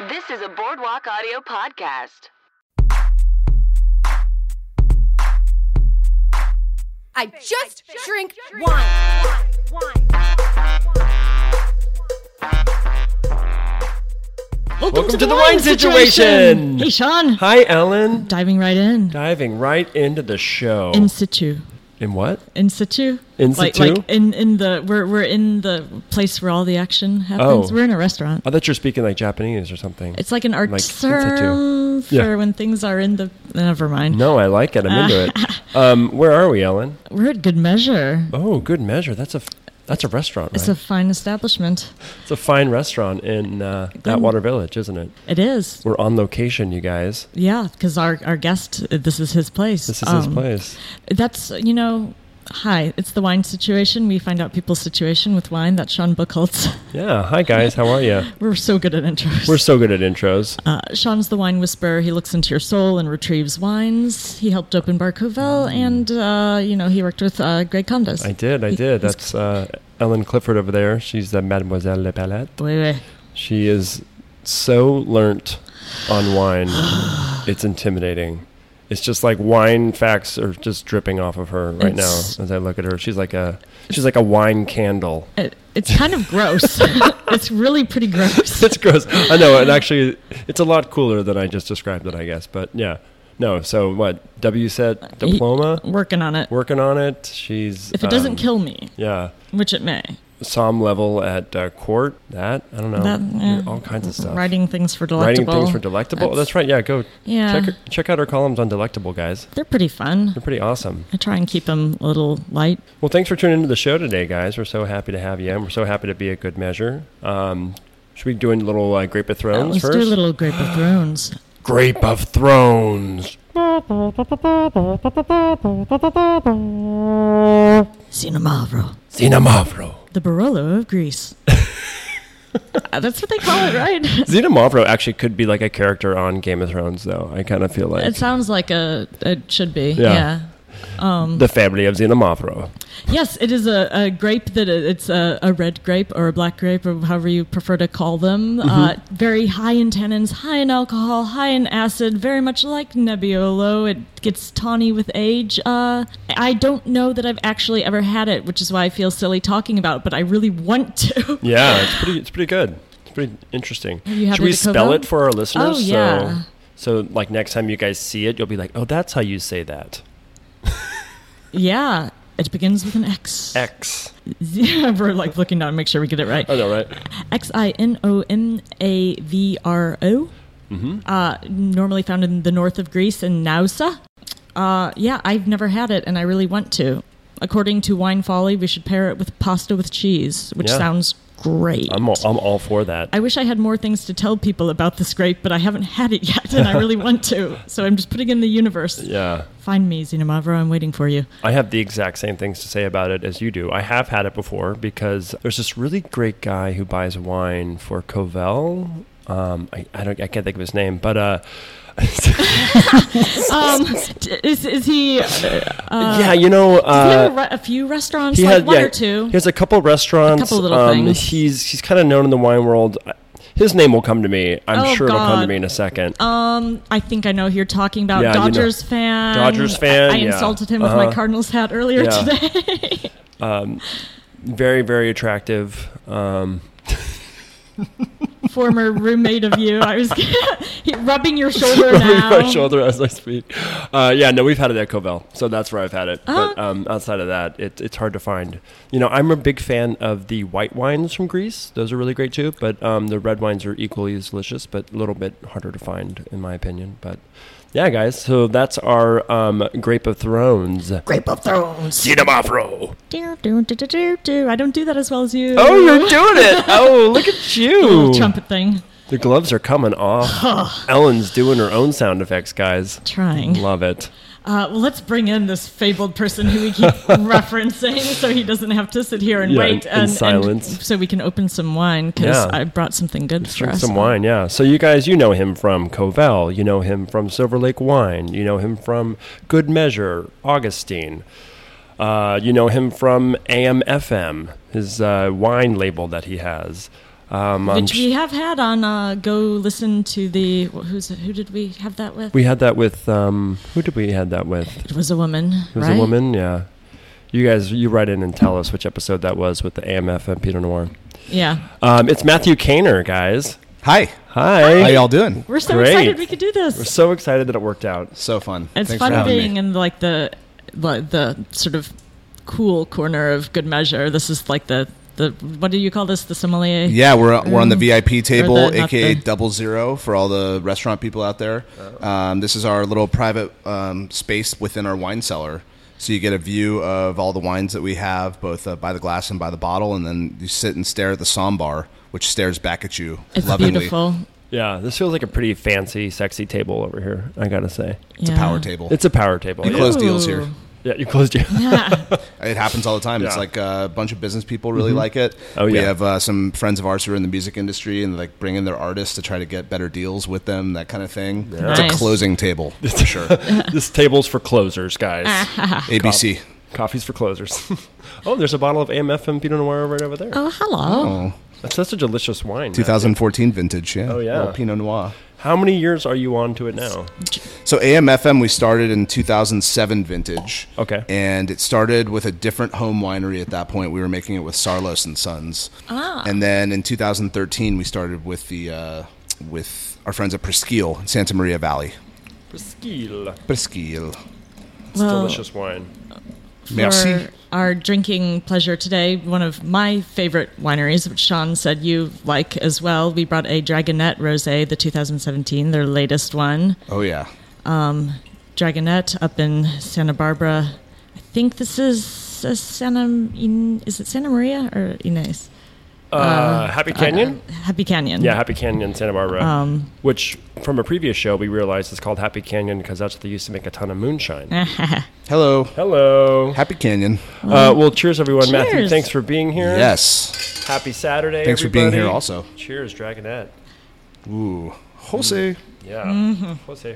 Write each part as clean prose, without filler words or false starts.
This is a Boardwalk Audio podcast. I just drink wine. Welcome to the Wine Situation. Hey, Sean. Hi, Ellen. Diving right in. Diving right into the show. In situ. In what? In situ. In situ? Like in the we're in the place where all the action happens. Oh. We're in a restaurant. I thought you're speaking like Japanese or something. It's like an art Like in term situ. for when things are in the. Never mind. No, I like it. I'm into it. Where are we, Ellen? We're at Good Measure. Oh, Good Measure. That's a restaurant, right? It's a fine establishment. It's a fine restaurant in Atwater Village, isn't it? It is. We're on location, you guys. Yeah, because our guest, this is his place. This is his place. That's, hi, it's the Wine Situation. We find out people's situation with wine. That's Sean Buchholz. Yeah. Hi, guys. How are you? We're so good at intros. We're so good at intros. Sean's the wine whisperer. He looks into your soul and retrieves wines. He helped open Bar Covell, and, he worked with Greg Condas. I did. That's Ellen Clifford over there. She's the Mademoiselle Le Palette. Oui. She is so learnt on wine. It's intimidating. It's just like wine facts are just dripping off of her right now as I look at her. She's like a wine candle. It's kind of gross. It's really pretty gross. It's gross. I know. And actually, it's a lot cooler than I just described it, I guess. But yeah. No. So what? WSET diploma? Working on it. Working on it. She's. If it doesn't kill me. Yeah. Which it may. Somm level at court. I don't know. All kinds of stuff. Writing things for Delectable. That's right. Yeah, go. Yeah. Check out our columns on Delectable, guys. They're pretty fun. They're pretty awesome. I try and keep them a little light. Well, thanks for tuning into the show today, guys. We're so happy to have you, and we're so happy to be a Good Measure. Should we do a little Grape of Thrones first? Let's do a little Grape of Thrones. Grape of Thrones. Xena-Mavro. The Barolo of Greece. That's what they call it, right? Xena-Mavro actually could be like a character on Game of Thrones, though. I kind of feel like it sounds like it should be. Yeah. The family of Xena-Mavro. Yes, it is a grape that it's a red grape or a black grape or however you prefer to call them. Mm-hmm. Very high in tannins, high in alcohol, high in acid, very much like Nebbiolo. It gets tawny with age. I don't know that I've actually ever had it, which is why I feel silly talking about it, but I really want to. Yeah, it's pretty good. It's pretty interesting. Should we spell it for our listeners? Oh, yeah. So like next time you guys see it, you'll be like, oh, that's how you say that. Yeah. It begins with an X. X. We're like looking down to make sure we get it right. I know, right? Xinomavro. Normally found in the north of Greece in Nausa. I've never had it, and I really want to. According to Wine Folly, we should pair it with pasta with cheese, which sounds great. I'm all for that. I wish I had more things to tell people about this grape, but I haven't had it yet, and I really want to. So I'm just putting it in the universe. Yeah. Find me, Xena-Mavro. I'm waiting for you. I have the exact same things to say about it as you do. I have had it before because there's this really great guy who buys wine for Covell. I can't think of his name, but is he? does he have a few restaurants, one or two? He has a couple restaurants. A couple little things. He's kind of known in the wine world. His name will come to me. I'm sure it'll come to me in a second. I think I know who you're talking about. Yeah, Dodgers fan. Dodgers fan. I insulted him with my Cardinals hat earlier today. Very, very attractive. Former roommate of you. I was rubbing your shoulder now. Rubbing my shoulder as I speak. We've had it at Covell, so that's where I've had it. But outside of that, it's hard to find. I'm a big fan of the white wines from Greece. Those are really great too. But the red wines are equally as delicious, but a little bit harder to find, in my opinion. But yeah, guys. So that's our Grape of Thrones. Grape of Thrones. Xena-Mavro. I don't do that as well as you. Oh, you're doing it. Oh, look at you. Little trumpet thing. The gloves are coming off. Ellen's doing her own sound effects, guys. Trying. Love it. Let's bring in this fabled person who we keep referencing so he doesn't have to sit here and wait in silence. And so we can open some wine because I brought something good for us. Some wine, yeah. So you guys, you know him from Covell. You know him from Silver Lake Wine. You know him from Good Measure, Augustine. You know him from AM/FM, his wine label that he has. Which we have had on Go Listen to the... Who did we have that with? We had that with... who did we had that with? It was a woman, It was a woman, yeah. You write in and tell us which episode that was with the AMF and Pinot Noir. Yeah. It's Matthew Kaner, guys. Hi. Hi. How y'all doing? We're so Great. excited we could do this. We're so excited that it worked out. So fun. It's Thanks for fun having being me. in like the sort of cool corner of Good Measure. This is like the what do you call this? The sommelier? Yeah, we're on the VIP table, Or the- not aka the- 00 for all the restaurant people out there. This is our little private space within our wine cellar. So you get a view of all the wines that we have, both by the glass and by the bottle, and then you sit and stare at the sommbar, which stares back at you It's lovingly. beautiful. Yeah, this feels like a pretty fancy, sexy table over here, I gotta say. It's a power table. It's a power table. You Yeah, close deals here. yeah you closed your... It happens all the time. It's Yeah. like a bunch of business people really like it. Oh, We yeah. have some friends of ours who are in the music industry and like bring in their artists to try to get better deals with them, that kind of thing. It's a Nice. closing table for sure. This table's for closers, guys. ABC. Coffee's for closers. Oh, there's a bottle of AMF and Pinot Noir right over there. Oh, hello. Oh, That's such a delicious wine. 2014 vintage, yeah. Oh, yeah. Little Pinot Noir. How many years are you on to it now? So AMFM, we started in 2007 vintage. Okay. And it started with a different home winery at that point. We were making it with Sarlos and Sons. And then in 2013, we started with with our friends at Presqu'île in Santa Maria Valley. Presqu'île. Presqu'île. It's delicious wine. Merci. For our drinking pleasure today, one of my favorite wineries, which Sean said you like as well, we brought a Dragonette Rosé, the 2017, their latest one. Oh, yeah. Dragonette up in Santa Barbara. I think this is is it Santa Maria or Inez? Happy Canyon? Happy Canyon. Yeah, Happy Canyon, Santa Barbara. Which, from a previous show, we realized is called Happy Canyon because that's what they used to make a ton of moonshine. Hello. Hello. Happy Canyon. Well, cheers, everyone. Matthew, Cheers. thanks for being here. Yes. Happy Saturday, Thanks for being everybody. here also. Cheers, Dragonette. Ooh. Jose. Yeah. Jose.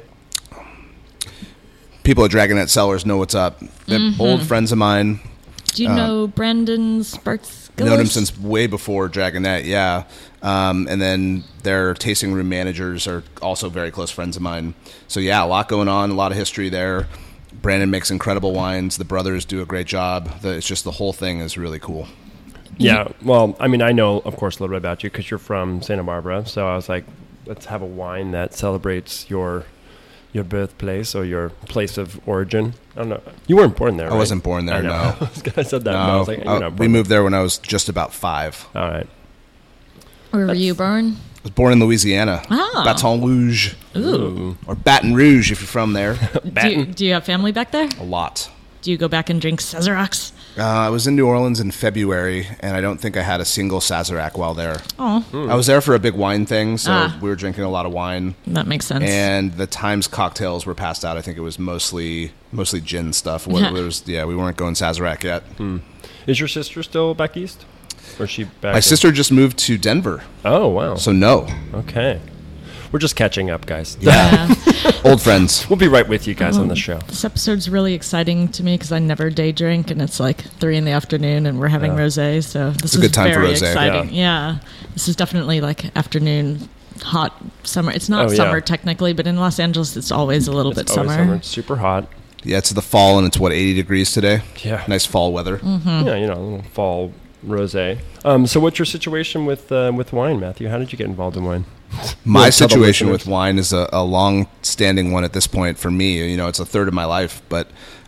People at Dragonette Cellars know what's up. They're old friends of mine. Do you know Brandon Sparks? Known him since way before Dragonette, yeah. And then their tasting room managers are also very close friends of mine. So yeah, a lot going on, a lot of history there. Brandon makes incredible wines. The brothers do a great job. It's just the whole thing is really cool. Yeah, well, I mean, I know, of course, a little bit about you because you're from Santa Barbara. So I was like, let's have a wine that celebrates your birthplace or your place of origin. I don't know. You weren't born there, right? I wasn't born there, I know. no. I said that, but I was like, you're not we born moved there when I was just about 5. there. All right. Where were you born? I was born in Louisiana. Ah. Baton Rouge. Ooh. Or Baton Rouge if you're from there. Do you have family back there? A lot. Do you go back and drink Sazeracs? I was in New Orleans in February, and I don't think I had a single Sazerac while there. Oh, I was there for a big wine thing, so Ah. we were drinking a lot of wine. that makes sense. And the Times cocktails were passed out. I think it was mostly gin stuff. We weren't going Sazerac yet. Is your sister still back east? Or is she back? My sister just moved to Denver, Oh, wow. so no. Okay. We're just catching up, guys. Yeah, old friends. We'll be right with you guys on the show. This episode's really exciting to me because I never day drink, and it's like 3 p.m. and we're having rosé. So this a is good time for very rosé. exciting. Yeah, this is definitely like afternoon, hot summer. It's not Oh, yeah. summer technically, but in Los Angeles, it's always a little bit Always summer. It's super hot. Yeah, it's the fall, and it's 80 degrees today. Yeah. Nice fall weather. Yeah, a little fall rosé. So what's your situation with wine, Matthew? How did you get involved in wine? My Yeah, tell the situation listeners. with wine is a long-standing one at this point for me. It's a third of my life, but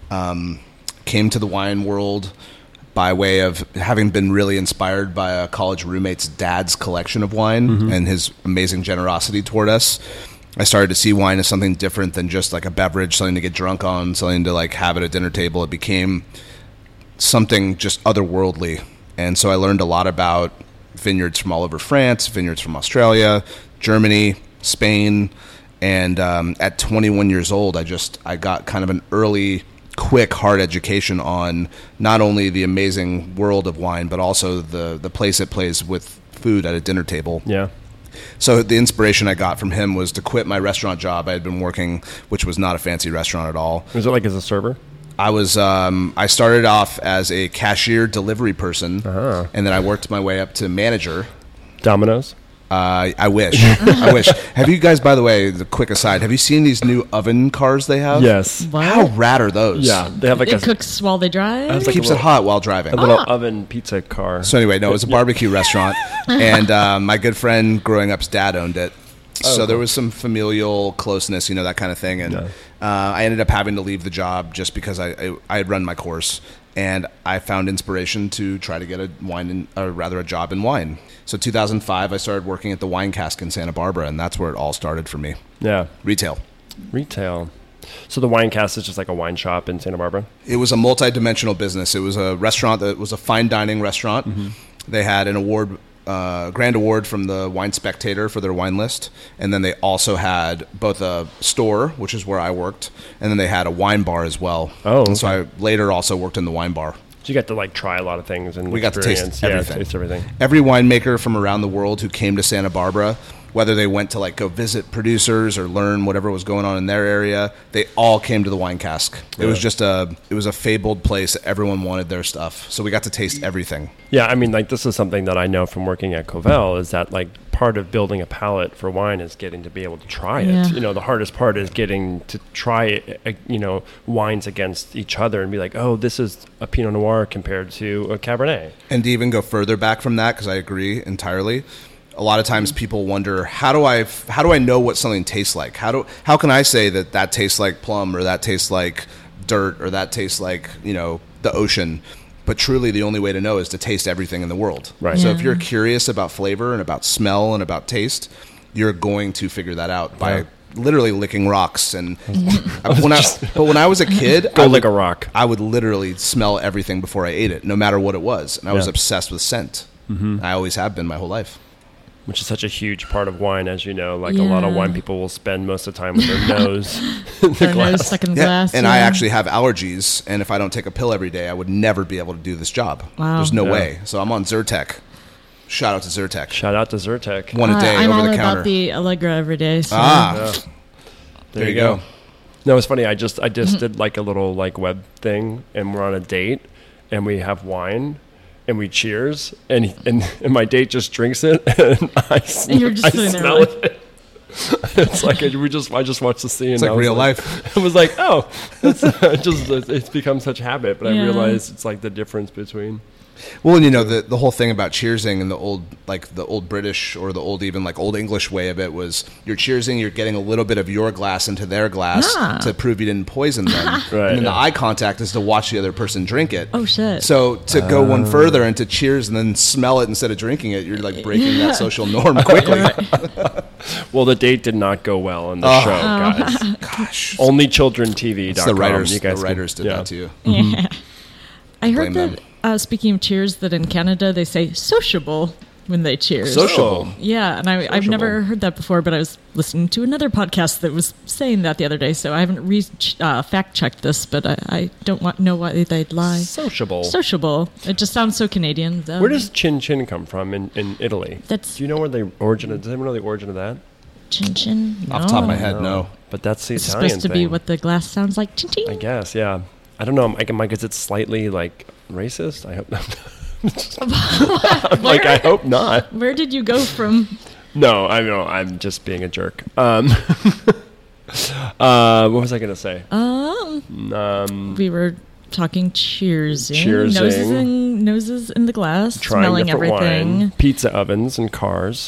came to the wine world by way of having been really inspired by a college roommate's dad's collection of wine and his amazing generosity toward us. I started to see wine as something different than just like a beverage, something to get drunk on, something to like have at a dinner table. It became something just otherworldly. And so I learned a lot about vineyards from all over France, vineyards from Australia, Germany, Spain. And at 21 years old, I got kind of an early, quick, hard education on not only the amazing world of wine, but also the place it plays with food at a dinner table. Yeah. So the inspiration I got from him was to quit my restaurant job I had been working, which was not a fancy restaurant at all. Was it like as a server? I started off as a cashier delivery person, and then I worked my way up to manager. Domino's. I wish. I wish. Have you guys, by the way, the quick aside, have you seen these new oven cars they have? Yes. What? How rad are those? Yeah, they have like It a cooks while they drive? It's like Keeps a it hot while driving. little oven pizza car. So anyway, no, it was a barbecue restaurant, and my good friend growing up's dad owned it. So there was some familial closeness, that kind of thing, and I ended up having to leave the job just because I had run my course, and I found inspiration to try to get a job in wine. So 2005, I started working at the Wine Cask in Santa Barbara, and that's where it all started for me. Yeah. Retail. So the Wine Cask is just like a wine shop in Santa Barbara? It was a multi-dimensional business. It was a restaurant that was a fine dining restaurant. Mm-hmm. They had an award, grand award from the Wine Spectator for their wine list, and then they also had both a store, which is where I worked, and then they had a wine bar as well. Oh, and so I later also worked in the wine bar. So you got to like try a lot of things and We got to taste everything. taste everything. Every winemaker from around the world who came to Santa Barbara, whether they went to like go visit producers or learn whatever was going on in their area, they all came to the Wine Cask. It was just a fabled place. Everyone wanted their stuff, so we got to taste everything. Yeah, I mean, like this is something that I know from working at Covell is that like part of building a palate for wine is getting to be able to try it. Yeah. The hardest part is getting to try wines against each other and be like, oh, this is a Pinot Noir compared to a Cabernet. And to even go further back from that, because I agree entirely. A lot of times people wonder, how do I know what something tastes like? How can I say that tastes like plum, or that tastes like dirt, or that tastes like the ocean? But truly, the only way to know is to taste everything in the world. Right. So Yeah. if you're curious about flavor and about smell and about taste, you're going to figure that out by literally licking rocks. And when I was a kid, Go lick a rock. I would literally smell everything before I ate it, no matter what it was. And I was Yeah. obsessed with scent. I always have been my whole life. Which is such a huge part of wine, as you know. Like a lot of Yeah. wine people will spend most of the time with their nose in the Their nose glass. stuck in the Yeah, glass. and I actually have allergies, and if I don't take a pill every day, I would never be able to do this job. Wow. There's no Yeah. way. So I'm on Zyrtec. Shout out to Zyrtec. Shout out to Zyrtec. One a day I'm over all the counter. about the Allegra every day. So. There you go. No, it's funny. I just did like a little like web thing, and we're on a date, and we have wine, and we cheers, and my date just drinks it, and I You're just sitting there smell like- it. It's like I just watched the scene. It's and like I was real life. I was like, oh, it's become such a habit, but I Yeah. realized it's like the difference between. Well, and the whole thing about cheersing and the old British or the old English way of it was you're cheersing, you're getting a little bit of your glass into their glass to prove you didn't poison them. Right, and then the yeah. eye contact is to watch the other person drink it. Oh, shit. So to go one further and to cheers and then smell it instead of drinking it, you're like breaking that social norm quickly. Well, the date did not go well in the show, guys. Gosh. Only children TV. It's the writers. The writers did that to you. Yeah. I heard Blame that, speaking of cheers, that in Canada they say sociable when they cheers. Sociable. Yeah, and I've never heard that before, but I was listening to another podcast that was saying that the other day, so I haven't fact-checked this, but I don't know why they'd lie. Sociable. Sociable. It just sounds so Canadian. Though. Where does chin chin come from in Italy? That's- Do you know where the origin? Does anyone know the origin of that? Chin chin? Off the top of my head, no. But that's the It's Italian supposed to thing. be what the glass sounds like. Chin chin. I guess, yeah. I don't know, Mike. Is it slightly like racist? I hope not. Like, I hope not. Where did you go from? No, I know. I'm just being a jerk. What was I gonna say? We were talking cheersing. Cheersing. Noses in the glass. Trying smelling different everything. wine, pizza ovens and cars.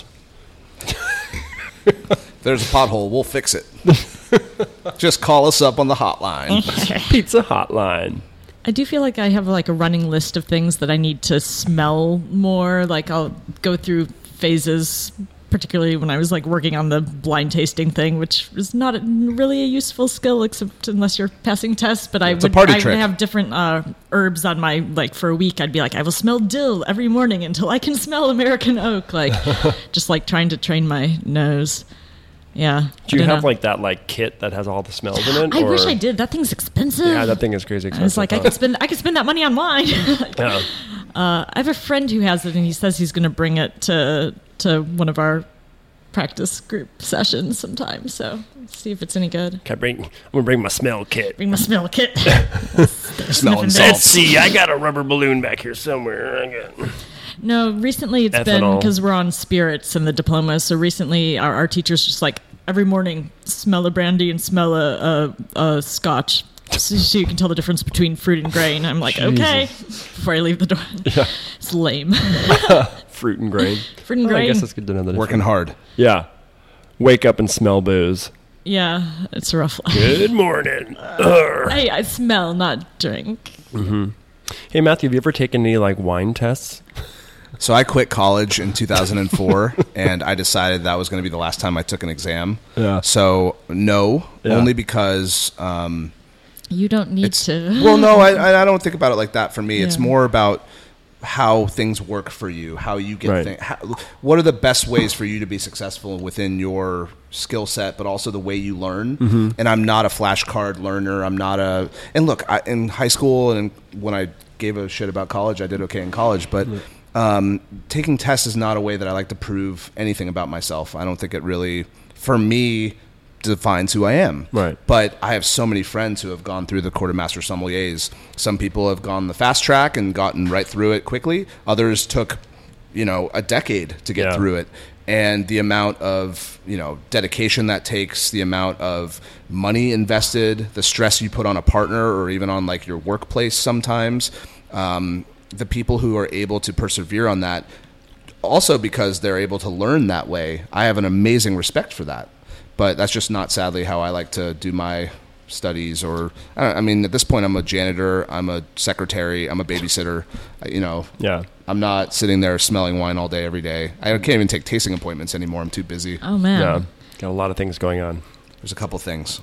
There's a pothole. We'll fix it. Just call us up on the hotline. Pizza hotline. I do feel like I have like a running list of things that I need to smell more. Like I'll go through phases, particularly when I was like working on the blind tasting thing, which is not really a useful skill except unless you're passing tests. But I a party would trick. have different herbs on my, like for a week, I'd be like, I will smell dill every morning until I can smell American oak. Like just like trying to train my nose. Yeah. Do you I don't have know. like that like kit that has all the smells in it? I wish or- I did. That thing's expensive. Yeah, that thing is crazy expensive. It's like I could spend that money on wine. Yeah. I have a friend who has it, and he says he's going to bring it to one of our practice group sessions sometime. So let's see if it's any good. I'm gonna bring my smell kit. Bring my smell kit. Smelling Sniffing salt. Let's see. I got a rubber balloon back here somewhere. No, recently it's been Ethanol. because we're on spirits and the diploma. So recently our teacher's just like every morning smell a brandy and smell a scotch. So you can tell the difference between fruit and grain. I'm like, okay, before I leave the door. Yeah. It's lame. Fruit and grain. Fruit and I grain. guess that's good to know that. Working hard. Yeah. Wake up and smell booze. Yeah, it's a rough life. Good morning. Hey, I smell, not drink. Hey, Matthew, have you ever taken any like wine tests? So I quit college in 2004, and I decided that was going to be the last time I took an exam. Yeah. So no, Yeah. only because You don't need it's to. well, no, I don't think about it like that. For me, it's Yeah. more about how things work for you, how you get Right. things. What are the best ways for you to be successful within your skill set, but also the way you learn. Mm-hmm. And I'm not a flashcard learner. I'm not a. And look, in high school and when I gave a shit about college, I did okay in college, but. Taking tests is not a way that I like to prove anything about myself. I don't think it really, for me, defines who I am. Right. But I have so many friends who have gone through the quartermaster sommeliers. Some people have gone the fast track and gotten right through it quickly. Others took, a decade to get through it. And the amount of, dedication that takes, the amount of money invested, the stress you put on a partner or even on like your workplace sometimes, the people who are able to persevere on that, also because they're able to learn that way, I have an amazing respect for that. But that's just not, sadly, how I like to do my studies. Or, I mean, at this point, I'm a janitor, I'm a secretary, I'm a babysitter. Yeah. I'm not sitting there smelling wine all day, every day. I can't even take tasting appointments anymore. I'm too busy. Oh man. Yeah. Got a lot of things going on. There's a couple things.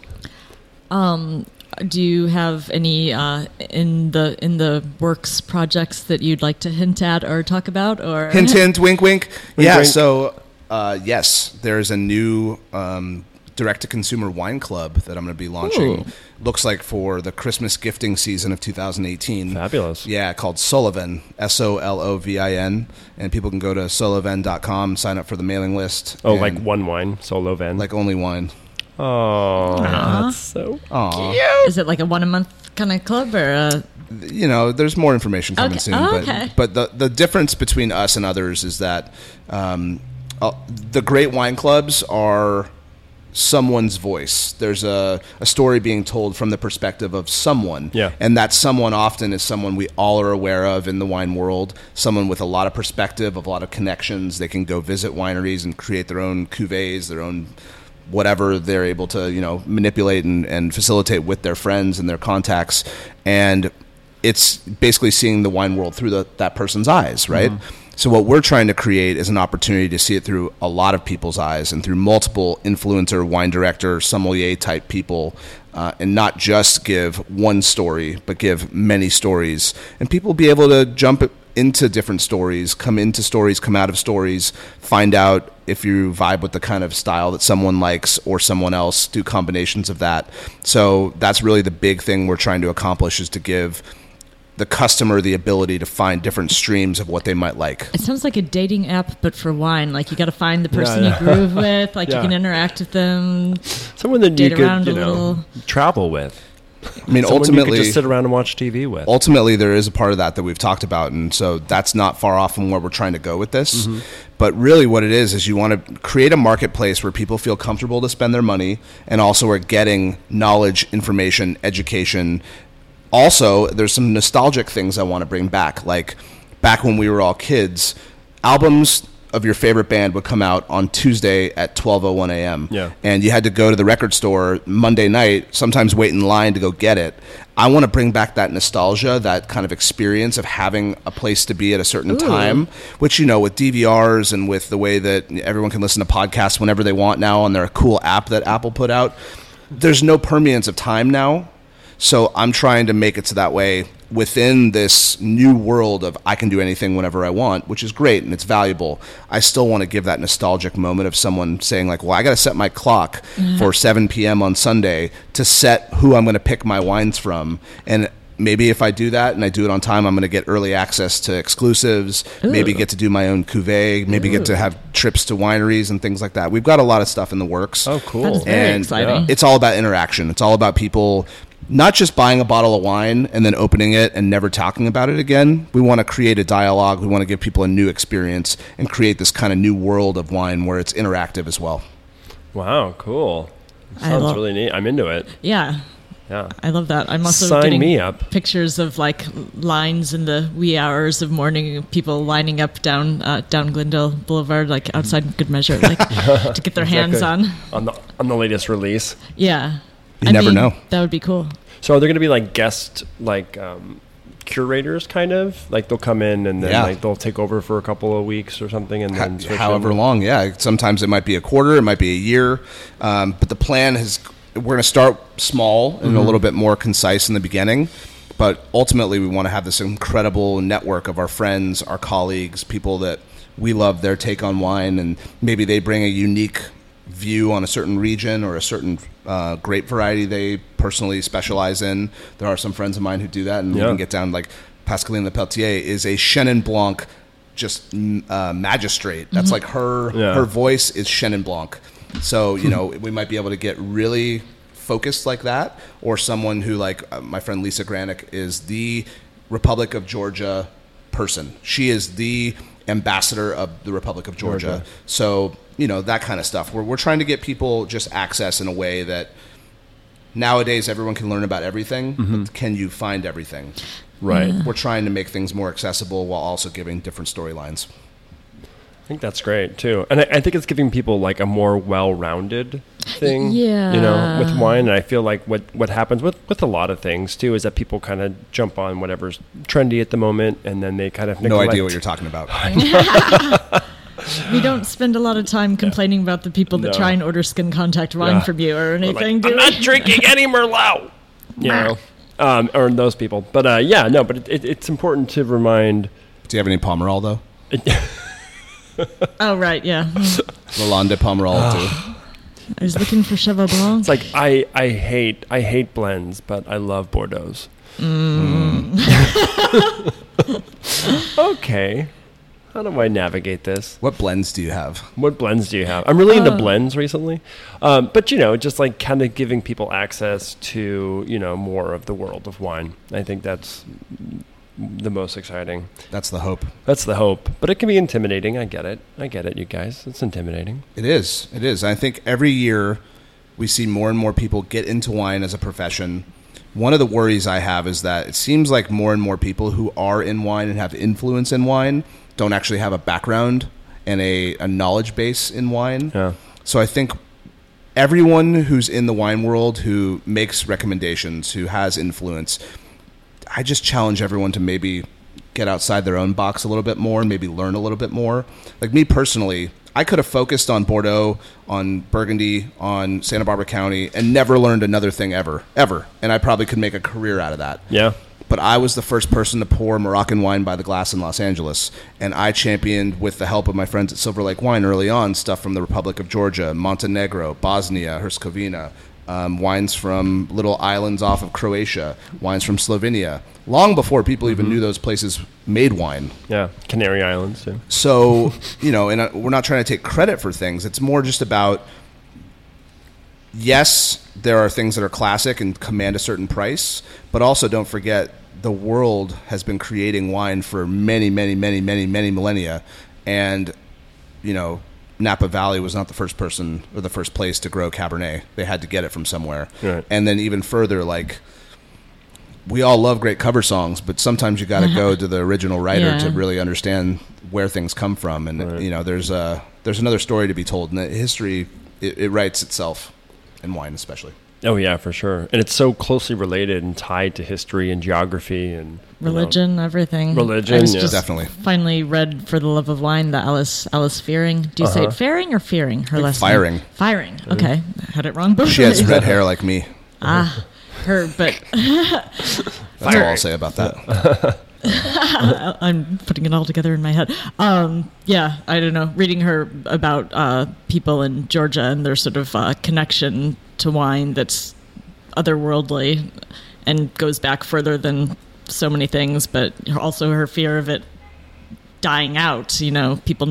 Do you have any in the works projects that you'd like to hint at or talk about? Or Hint, hint, wink, wink. Yeah, wink. so, yes, there's a new direct-to-consumer wine club that I'm going to be launching. Ooh. Looks like for the Christmas gifting season of 2018. Fabulous. Yeah, called Solovin, Solovin. And people can go to solovin.com, sign up for the mailing list. Oh, and like one wine, solo van. like only wine. Oh, Aw. that's so Aw. is it like a 1 a month kind of club or? There's more information coming Okay. soon. Oh, but okay. but the difference between us and others is that the great wine clubs are someone's voice. There's a story being told from the perspective of someone. Yeah. And that someone often is someone we all are aware of in the wine world, someone with a lot of perspective, a lot of connections. They can go visit wineries and create their own cuvées, their own whatever they're able to, manipulate and facilitate with their friends and their contacts. And it's basically seeing the wine world through that person's eyes, right? Mm-hmm. So what we're trying to create is an opportunity to see it through a lot of people's eyes and through multiple influencer, wine director, sommelier type people, and not just give one story, but give many stories. And people will be able to jump into different stories, come into stories, come out of stories, find out if you vibe with the kind of style that someone likes or someone else, do combinations of that. So that's really the big thing we're trying to accomplish, is to give the customer the ability to find different streams of what they might like. It sounds like a dating app, but for wine. Like you got to find the person Yeah. you groove with. Like Yeah. you can interact with them. someone that you Date around could, a little. travel with. I mean, Someone you ultimately, could just sit around and watch TV with. ultimately, there is a part of that we've talked about, and so that's not far off from where we're trying to go with this. Mm-hmm. But really what it is you want to create a marketplace where people feel comfortable to spend their money and also are getting knowledge, information, education. Also, there's some nostalgic things I want to bring back. Like back when we were all kids, albums of your favorite band would come out on Tuesday at 12:01 a.m. Yeah. And you had to go to the record store Monday night, sometimes wait in line to go get it. I want to bring back that nostalgia, that kind of experience of having a place to be at a certain time, which, with DVRs and with the way that everyone can listen to podcasts whenever they want now on their cool app that Apple put out, there's no permanence of time now. So I'm trying to make it so that way within this new world of I can do anything whenever I want, which is great and it's valuable. I still want to give that nostalgic moment of someone saying like, well, I got to set my clock for 7 p.m. on Sunday to set who I'm going to pick my wines from. And maybe if I do that and I do it on time, I'm going to get early access to exclusives, maybe get to do my own cuvée, maybe get to have trips to wineries and things like that. We've got a lot of stuff in the works. Oh, cool. That's very And exciting. it's all about interaction. It's all about people not just buying a bottle of wine and then opening it and never talking about it again. We want to create a dialogue. We want to give people a new experience and create this kind of new world of wine where it's interactive as well. Wow, cool. Sounds really neat. I'm into it. Yeah. Yeah. I love that. I'm also Sign getting me up. pictures of like lines in the wee hours of morning, people lining up down Glendale Boulevard, like outside Good Measure, like to get their hands on the latest release. Yeah. You never know. That would be cool. So are there going to be like guest curators, kind of like they'll come in and then like they'll take over for a couple of weeks or something, and then switch however in? long? Yeah, sometimes it might be a quarter, it might be a year, but the plan is we're going to start small and a little bit more concise in the beginning. But ultimately, we want to have this incredible network of our friends, our colleagues, people that we love their take on wine, and maybe they bring a unique view on a certain region or a certain grape variety they personally specialize in. There are some friends of mine who do that, and we can get down, like Pascaline Lepelletier is a Chenin Blanc just magistrate. That's like her voice is Chenin Blanc. So, we might be able to get really focused like that, or someone who, like my friend Lisa Granick, is the Republic of Georgia person. She is the ambassador of the Republic of Georgia. So, that kind of stuff. We're trying to get people just access in a way that nowadays everyone can learn about everything, but can you find everything? Right. We're trying to make things more accessible while also giving different storylines. I think that's great too, and I think it's giving people like a more well-rounded thing. With wine. And I feel like what happens with a lot of things too is that people kind of jump on whatever's trendy at the moment, and then they kind of no idea what you're talking about. We don't spend a lot of time complaining about the people that try and order skin contact wine from you or anything. Like, I'm not drinking any Merlot. Or those people. But but it's important to remind. Do you have any Pomerol though? Oh, right, yeah. Lalande de Pomerol, too. I was looking for Cheval Blanc. It's like, I hate blends, but I love Bordeaux's. Okay. How do I navigate this? What blends do you have? What blends do you have? I'm really into blends recently. But, just like kind of giving people access to, more of the world of wine. I think that's the most exciting. That's the hope. That's the hope. But it can be intimidating. I get it, you guys. It's intimidating. It is. I think every year we see more and more people get into wine as a profession. One of the worries I have is that it seems like more and more people who are in wine and have influence in wine don't actually have a background and a knowledge base in wine. Yeah. So I think everyone who's in the wine world, who makes recommendations, who has influence, I just challenge everyone to maybe get outside their own box a little bit more and maybe learn a little bit more. Like me personally, I could have focused on Bordeaux, on Burgundy, on Santa Barbara County, and never learned another thing ever. And I probably could make a career out of that. Yeah. But I was the first person to pour Moroccan wine by the glass in Los Angeles. And I championed, with the help of my friends at Silver Lake Wine early on, stuff from the Republic of Georgia, Montenegro, Bosnia, Herzegovina, wines from little islands off of Croatia, wines from Slovenia, long before people even knew those places made wine. Yeah, Canary Islands, too. So, and we're not trying to take credit for things. It's more just about, yes, there are things that are classic and command a certain price, but also don't forget the world has been creating wine for many, many, many, many, many millennia. And, Napa Valley was not the first person or the first place to grow Cabernet. They had to get it from somewhere. Right. And then even further, like, we all love great cover songs, but sometimes you got to go to the original writer to really understand where things come from. And, there's another story to be told. And history, it writes itself in wine especially. Oh, yeah, for sure. And it's so closely related and tied to history and geography and religion, everything. Religion, I was just definitely. Finally read For the Love of Wine, the Alice Fearing. Do you say it Fearing or Fearing? Her last Firing. Name? Firing. Okay. Had it wrong. She has red hair like me. Her, but that's all I'll say about that. I'm putting it all together in my head. I don't know. Reading her about people in Georgia and their sort of connection to wine that's otherworldly and goes back further than so many things, but also her fear of it dying out. People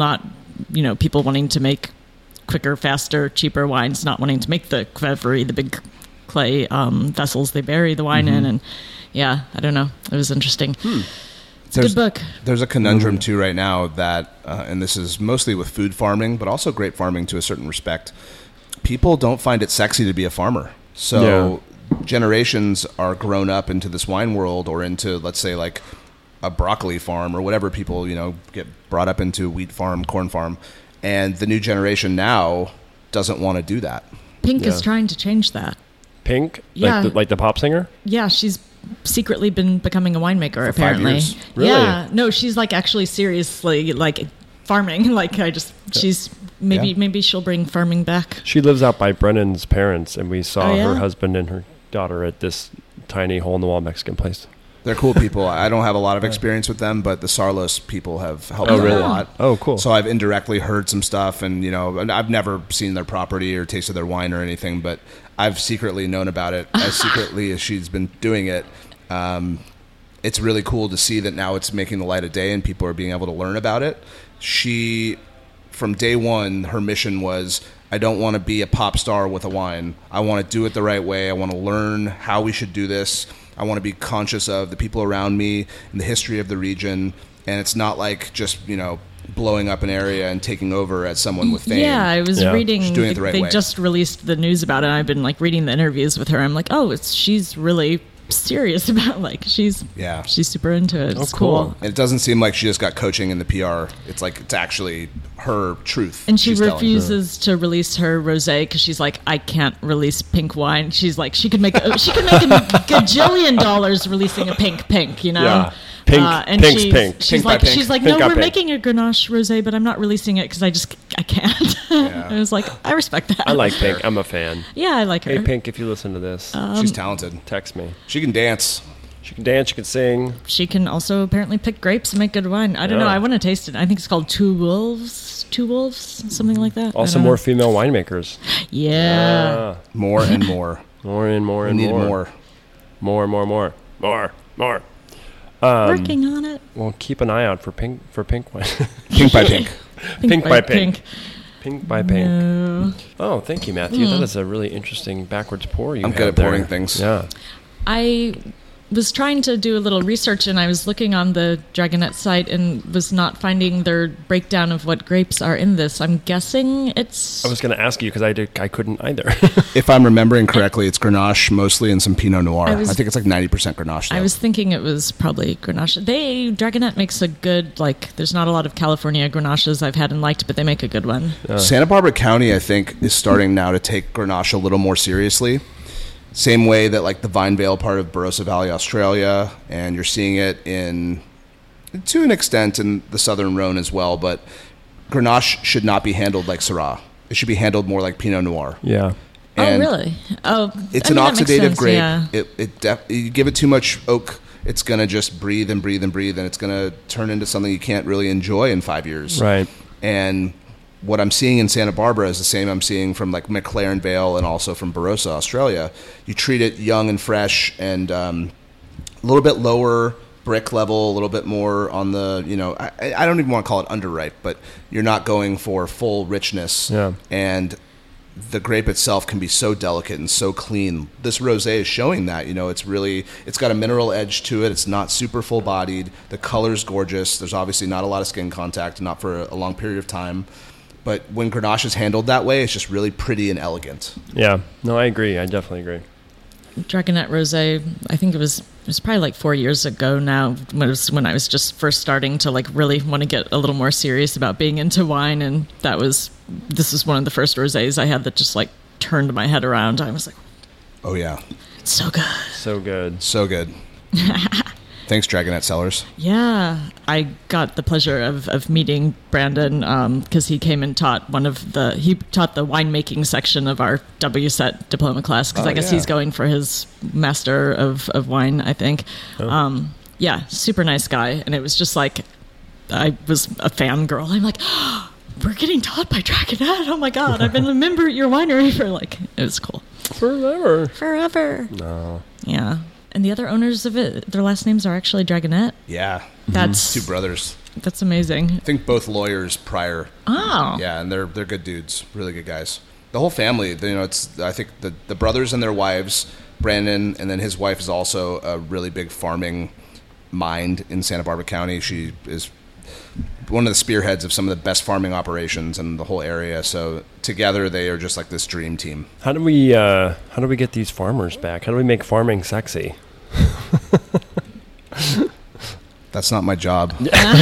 wanting to make quicker, faster, cheaper wines, not wanting to make the Qvevri, the big clay vessels they bury the wine in, and yeah, I don't know. It was interesting. It's a good book. There's a conundrum too right now that, and this is mostly with food farming, but also grape farming to a certain respect. People don't find it sexy to be a farmer. So generations are grown up into this wine world or into, let's say, like a broccoli farm or whatever people, get brought up into, wheat farm, corn farm. And the new generation now doesn't want to do that. Pink is trying to change that. Pink? Yeah. Like the pop singer? Yeah, she's secretly been becoming a winemaker, apparently. 5 years. Really? Yeah. No, she's like actually seriously like farming. Like she's maybe she'll bring farming back. She lives out by Brennan's parents, and we saw Oh, yeah? her husband and her daughter at this tiny hole-in-the-wall Mexican place. They're cool people. I don't have a lot of experience with them, but the Sarlos people have helped them really? a lot. Oh, cool. So I've indirectly heard some stuff, and and I've never seen their property or tasted their wine or anything, but I've secretly known about it as secretly as she's been doing it. It's really cool to see that now it's making the light of day and people are being able to learn about it. She, from day one, her mission was, I don't want to be a pop star with a wine. I want to do it the right way. I want to learn how we should do this. I want to be conscious of the people around me and the history of the region. And it's not like just, blowing up an area and taking over as someone with fame. Yeah, I was reading. She's doing it the right they way. just released the news about it. I've been like reading the interviews with her. I'm like, she's really serious about she's super into it. It's cool. And it doesn't seem like she just got coaching in the PR. It's like it's actually her truth. And she she's telling. refuses to release her rosé because she's like, I can't release pink wine. She's like, she could make a gajillion dollars releasing a pink, Yeah. Pink, and pink's pink. She's Pink by like, pink. she's like, Pink no, got we're pink. making a Grenache rosé, but I'm not releasing it because I can't. Yeah. I was like, I respect that. I like Pink. I'm a fan. Yeah, I like her. Hey, Pink, if you listen to this, She's talented. text me. She can dance. She can dance, she can sing. She can also apparently pick grapes and make good wine. I don't know. I want to taste it. I think it's called Two Wolves, something like that. Also I don't more know. female winemakers. Yeah. More and more. More and more We and need more. more. More. Working on it. Well, keep an eye out for pink wine. Pink by pink. Pink by pink. Pink by pink. No. Oh, thank you, Matthew. That is a really interesting backwards pour you I'm have good at there. pouring things. Yeah. I was trying to do a little research, and I was looking on the Dragonette site and was not finding their breakdown of what grapes are in this. I'm guessing it's... I was going to ask you because I couldn't either. If I'm remembering correctly, it's Grenache mostly and some Pinot Noir. I, was- think it's like 90% Grenache. Though. I was thinking it was probably Grenache. Dragonette makes a good, there's not a lot of California Grenaches I've had and liked, but they make a good one. Santa Barbara County, I think, is starting now to take Grenache a little more seriously. Same way that the Vinevale part of Barossa Valley, Australia, and you're seeing it to an extent in the Southern Rhone as well, but Grenache should not be handled like Syrah. It should be handled more like Pinot Noir. Yeah. And oh, really? Oh, It's I an mean, that makes oxidative sense, grape. Yeah. You give it too much oak, it's going to just breathe and breathe and breathe, and it's going to turn into something you can't really enjoy in 5 years. Right. And what I'm seeing in Santa Barbara is the same I'm seeing from McLaren Vale and also from Barossa, Australia. You treat it young and fresh and a little bit lower brick level, a little bit more on the, I don't even want to call it underripe, but you're not going for full richness. Yeah. And the grape itself can be so delicate and so clean. This rosé is showing that, it's got a mineral edge to it. It's not super full bodied. The color's gorgeous. There's obviously not a lot of skin contact, not for a long period of time. But when Grenache is handled that way, it's just really pretty and elegant. Yeah. No, I agree. I definitely agree. Dragonette Rosé, I think it was probably 4 years ago now, when I was just first starting to really want to get a little more serious about being into wine, and this was one of the first rosés I had that just turned my head around. I was like, Oh yeah, it's so good. So good. so good. Thanks, Dragonette Cellars. Yeah, I got the pleasure of meeting Brandon because he came and taught he taught the winemaking section of our WSET diploma class because I guess he's going for his master of wine, I think. Yeah, super nice guy, and it was just I was a fangirl. I'm like, oh, we're getting taught by Dragonette. Oh my god, I've been a member at your winery for it was cool. Forever. No. Yeah. And the other owners of it, their last names are actually Dragonette. Yeah, That's two brothers. That's amazing. I think both lawyers prior. Oh. Yeah, and they're good dudes, really good guys. The whole family, I think the brothers and their wives, Brandon, and then his wife is also a really big farming mind in Santa Barbara County. She is one of the spearheads of some of the best farming operations in the whole area. So together they are just like this dream team. How do we get these farmers back? How do we make farming sexy? That's not my job.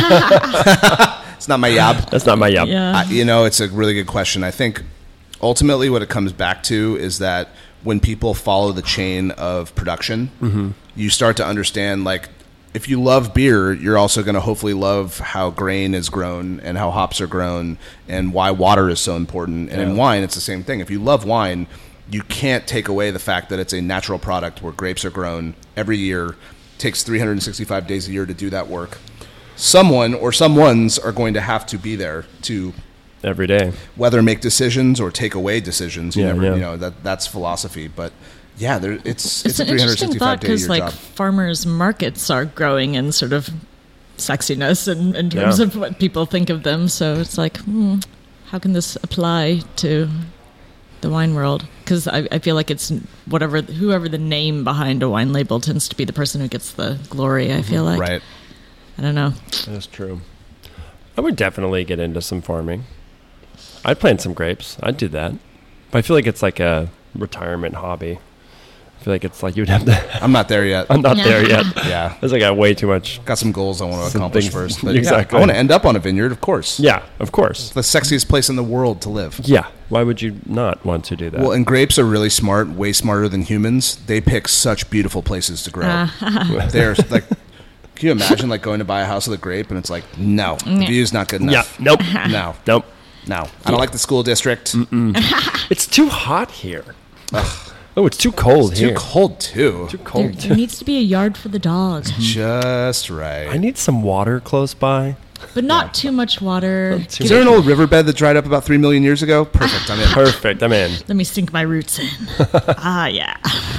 It's not my job. That's not my job. Yeah. It's a really good question. I think ultimately what it comes back to is that when people follow the chain of production, you start to understand, like, if you love beer, you're also going to hopefully love how grain is grown and how hops are grown and why water is so important. And in wine, it's the same thing. If you love wine, you can't take away the fact that it's a natural product where grapes are grown every year. Takes 365 days a year to do that work. Someone or someones are going to have to be there to Every day. whether make decisions or take away decisions. You Yeah, never, yeah. That's philosophy. But yeah, it's It's a an interesting 365 thought day a year because like job. farmers markets are growing in sort of sexiness and in terms Yeah. of what people think of them. So it's like, how can this apply to the wine world? Because I feel like it's whoever the name behind a wine label tends to be the person who gets the glory. I feel like, Right. I don't know. That's true. I would definitely get into some farming. I'd plant some grapes. I'd do that. But I feel like it's like a retirement hobby. I feel like it's like you'd have to... I'm not there yet. I'm not there yet. Yeah. Because I got way too much... Got some goals I want to Some accomplish things- first. But Exactly. I want to end up on a vineyard, of course. Yeah, of course. The sexiest place in the world to live. Yeah. Why would you not want to do that? Well, and grapes are really smart, way smarter than humans. They pick such beautiful places to grow. They're like, can you imagine like going to buy a house with a grape and it's like, no, the view's not good yeah. enough. Nope. No, Nope. no. I don't like the school district. It's too hot here. Oh, it's too cold Too here. cold too. Too There, cold. there needs to be a yard for the dogs, Just right. I need some water close by. but not too much water. Too Is there an old riverbed that dried up about 3 million years ago? Perfect. I'm in. Perfect. I'm in. Let me sink my roots in. Yeah.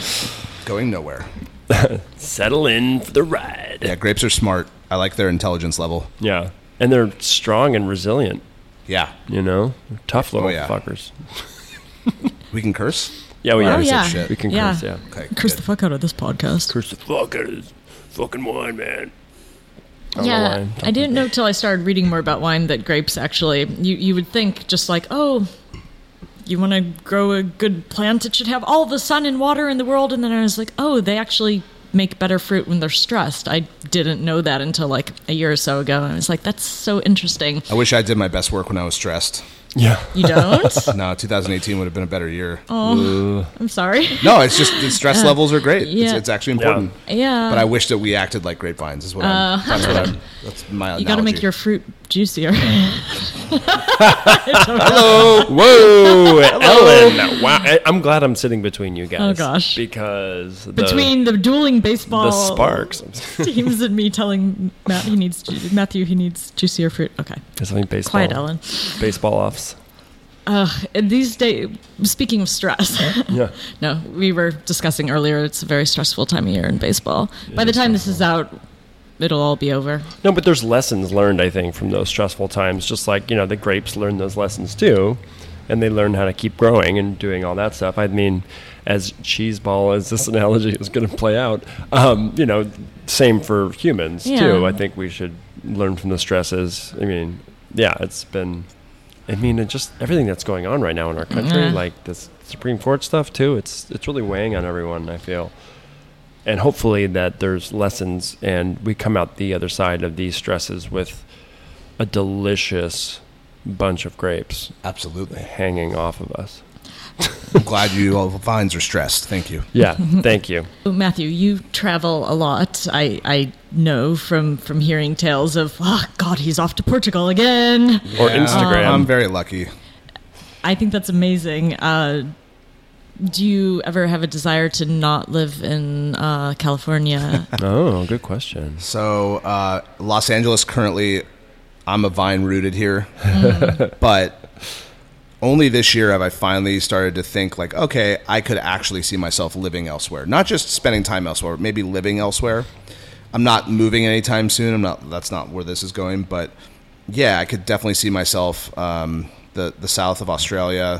Going nowhere. Settle in for the ride. Yeah, grapes are smart. I like their intelligence level. Yeah. And they're strong and resilient, Yeah. you know? They're tough little yeah. fuckers. We can curse? Yeah, we Wow. are. Oh, yeah. shit. We can Yeah. curse, yeah. Okay. Curse good. the fuck out of this podcast. Curse the fuck out of this fucking wine, man. I don't know Yeah, why. I didn't know till I started reading more about wine that grapes actually, you would think just like, oh, you want to grow a good plant, it should have all the sun and water in the world. And then I was like, oh, they actually make better fruit when they're stressed. I didn't know that until like a year or so ago. And I was like, that's so interesting. I wish I did my best work when I was stressed. Yeah. You don't? No, 2018 would have been a better year. Oh, I'm sorry. No, it's just the stress levels are great. Yeah. It's actually important. Yeah. But I wish that we acted like grapevines. Is what that's my You got to analogy. make your fruit juicier. Whoa, Ellen! Wow, I'm glad I'm sitting between you guys. Oh, gosh. Because Between the dueling baseball the sparks. teams and me telling Matthew he needs juicier fruit. Okay. There's something baseball. Quiet, Ellen. Baseball offs. And these days, speaking of stress, Yeah. no, we were discussing earlier, it's a very stressful time of year in baseball. By the time this is out, it'll all be over. No, but there's lessons learned, I think, from those stressful times. Just like, you know, the grapes learn those lessons too, and they learn how to keep growing and doing all that stuff. I mean, as cheeseball as this analogy is going to play out, you know, same for humans Yeah. too. I think we should learn from the stresses. I mean, yeah, it's been. I mean, it just everything that's going on right now in our country, Yeah. like this Supreme Court stuff too. It's really weighing on everyone, I feel. And hopefully that there's lessons and we come out the other side of these stresses with a delicious bunch of grapes Absolutely. hanging off of us. I'm glad you all vines are stressed. Thank you. Yeah, thank you. Matthew, you travel a lot. I know from hearing tales of, oh, God, he's off to Portugal again. Or Yeah, Instagram. I'm very lucky. I think that's amazing. Do you ever have a desire to not live in California? Oh, good question. So Los Angeles currently, I'm a vine rooted here, but only this year have I finally started to think like, okay, I could actually see myself living elsewhere, not just spending time elsewhere, maybe living elsewhere. I'm not moving anytime soon. That's not where this is going, but yeah, I could definitely see myself the south of Australia,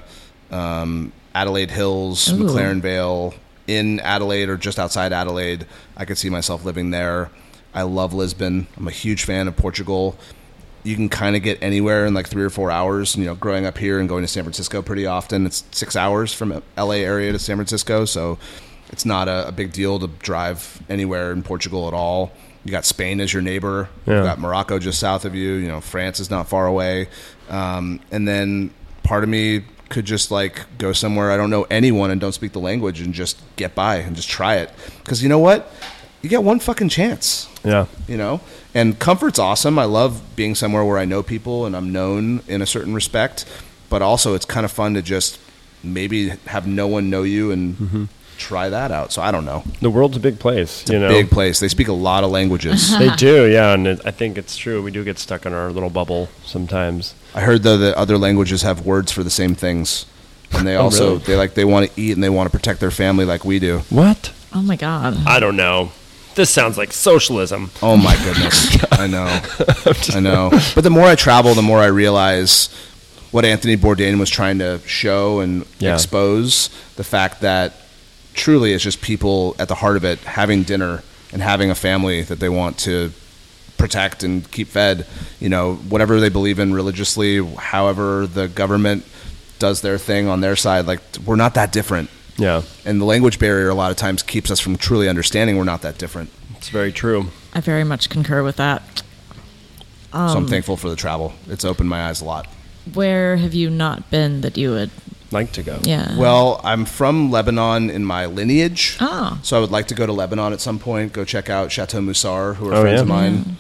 Adelaide Hills, Ooh. McLaren Vale, in Adelaide or just outside Adelaide. I could see myself living there. I love Lisbon. I'm a huge fan of Portugal. You can kind of get anywhere in like 3 or 4 hours. You know, growing up here and going to San Francisco pretty often, it's 6 hours from LA area to San Francisco. So it's not a big deal to drive anywhere in Portugal at all. You got Spain as your neighbor. Yeah. You got Morocco just south of you. You know, France is not far away. And then part of me could just like go somewhere I don't know anyone and don't speak the language and just get by and just try it. Because you know what? You get one fucking chance. Yeah. You know? And comfort's awesome. I love being somewhere where I know people and I'm known in a certain respect. But also it's kind of fun to just maybe have no one know you and try that out. So I don't know. The world's a big place, you know. Big place. They speak a lot of languages. They do, yeah, and I think it's true. We do get stuck in our little bubble sometimes. I heard though that other languages have words for the same things. And they also really? they want to eat and they want to protect their family like we do. What? Oh my God. I don't know. This sounds like socialism. Oh my goodness. I know. But the more I travel, the more I realize what Anthony Bourdain was trying to show and expose, the fact that truly it's just people at the heart of it having dinner and having a family that they want to protect and keep fed, you know, whatever they believe in religiously, however the government does their thing on their side, like we're not that different. Yeah. And the language barrier a lot of times keeps us from truly understanding we're not that different. It's very true. I very much concur with that. So I'm thankful for the travel. It's opened my eyes a lot. Where have you not been that you would? Like to go. Yeah. Well, I'm from Lebanon in my lineage. Oh. So I would like to go to Lebanon at some point, go check out Chateau Moussar, who are friends of mine.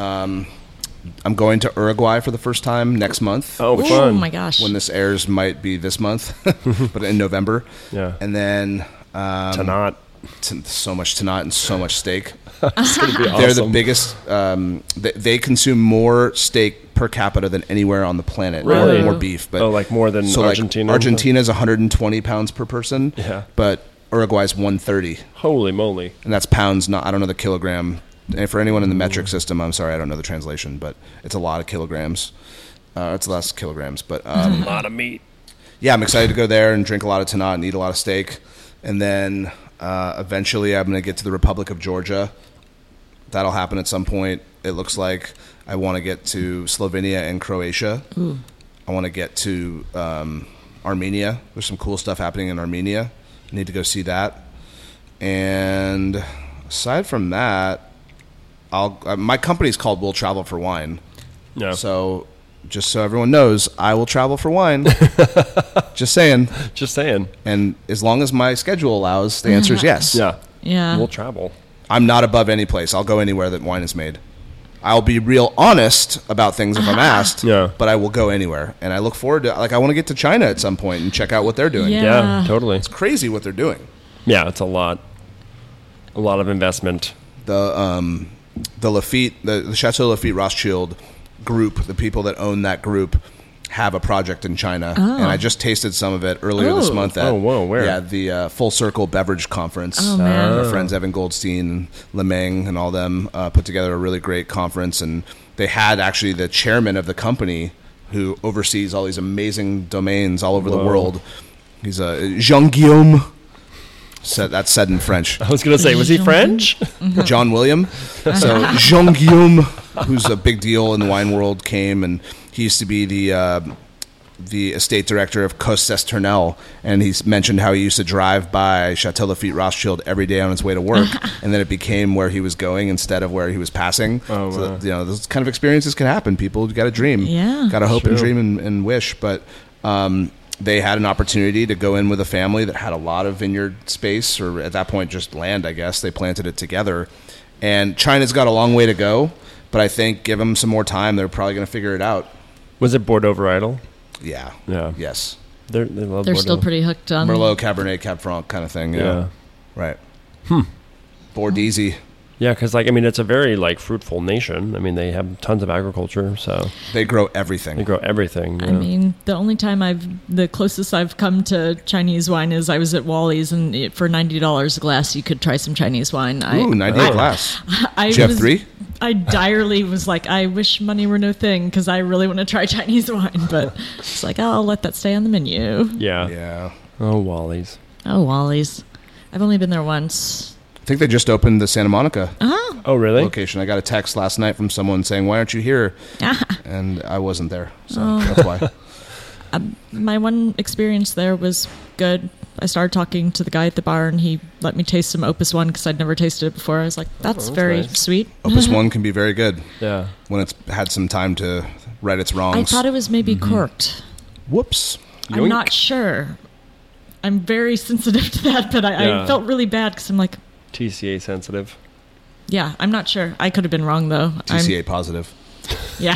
I'm going to Uruguay for the first time next month. Oh, Oh fun. my gosh. When this airs might be this month, but in November. Yeah. And then Tanat. so much Tanat and so much steak. It's going to be awesome. They're the biggest. They consume more steak per capita than anywhere on the planet. Really? More beef. But like more than Argentina? Like Argentina's 120 pounds per person. Yeah. But Uruguay's 130. Holy moly. And that's pounds, not I don't know the kilogram. And for anyone in the metric system, I'm sorry, I don't know the translation, but it's a lot of kilograms. It's less kilograms, but A lot of meat. yeah, I'm excited to go there and drink a lot of Tanat and eat a lot of steak. And then eventually I'm going to get to the Republic of Georgia. That'll happen at some point. It looks like I want to get to Slovenia and Croatia. Ooh. I want to get to Armenia. There's some cool stuff happening in Armenia. I need to go see that. And aside from that, my company's called We'll Travel for Wine. Yeah. So just so everyone knows, I will travel for wine. Just saying. Just saying. And as long as my schedule allows, the answer is yes. Yeah. Yeah. We'll travel. I'm not above any place. I'll go anywhere that wine is made. I'll be real honest about things if I'm asked, Yeah. but I will go anywhere. And I look forward to, like, I want to get to China at some point and check out what they're doing. Yeah. Yeah, totally. It's crazy what they're doing. Yeah, it's a lot. A lot of investment. The Lafite, the Chateau Lafite Rothschild group, the people that own that group have a project in China. And I just tasted some of it earlier this Oh. month at Where? Yeah, the Full Circle Beverage Conference. Oh, man. Our friends Evan Goldstein and Lemeng and all them put together a really great conference. And they had actually the chairman of the company who oversees all these amazing domains all over the world. He's Jean Guillaume. That's said in French. I was going to say, was he French? John William. So Jean Guillaume, who's a big deal in the wine world, came, and he used to be the estate director of Costes Tournelle, and he's mentioned how he used to drive by Chateau Lafite Rothschild every day on his way to work, and then it became where he was going instead of where he was passing. Oh, So wow. you know, those kind of experiences can happen. People got to dream, Yeah. got to hope and True. dream and wish, but. They had an opportunity to go in with a family that had a lot of vineyard space, or at that point just land, I guess. They planted it together. And China's got a long way to go, but I think give them some more time, they're probably going to figure it out. Was it Bordeaux Varietal? Yeah. Yeah. Yes. They love They're Bordeaux. still pretty hooked on Merlot, Cabernet, Cab Franc kind of thing. Yeah. Yeah. Right. Bordeaux. Yeah, because, like, I mean, it's a very, like, fruitful nation. I mean, they have tons of agriculture, so They grow everything. they grow everything. I yeah. mean, the closest I've come to Chinese wine is I was at Wally's, and for $90 a glass, you could try some Chinese wine. Ooh, 98 glass. I Jeff was- 3? I direly was like, I wish money were no thing because I really want to try Chinese wine, but it's like, I'll let that stay on the menu. Yeah. Yeah. Oh, Wally's. Oh, Wally's. I've only been there once. I think they just opened the Santa Monica Oh. Oh, really? location. I got a text last night from someone saying, "Why aren't you here?" And I wasn't there, so that's why. My one experience there was good. I started talking to the guy at the bar, and he let me taste some Opus One because I'd never tasted it before. I was like, "That's that's very nice. sweet." Opus One can be very good Yeah. when it's had some time to right its I wrongs. thought it was maybe corked. Whoops. I'm not sure. I'm very sensitive to that, but Yeah. I felt really bad because I'm like, TCA sensitive. yeah, I'm not sure. I could have been wrong though. TCA positive. Yeah.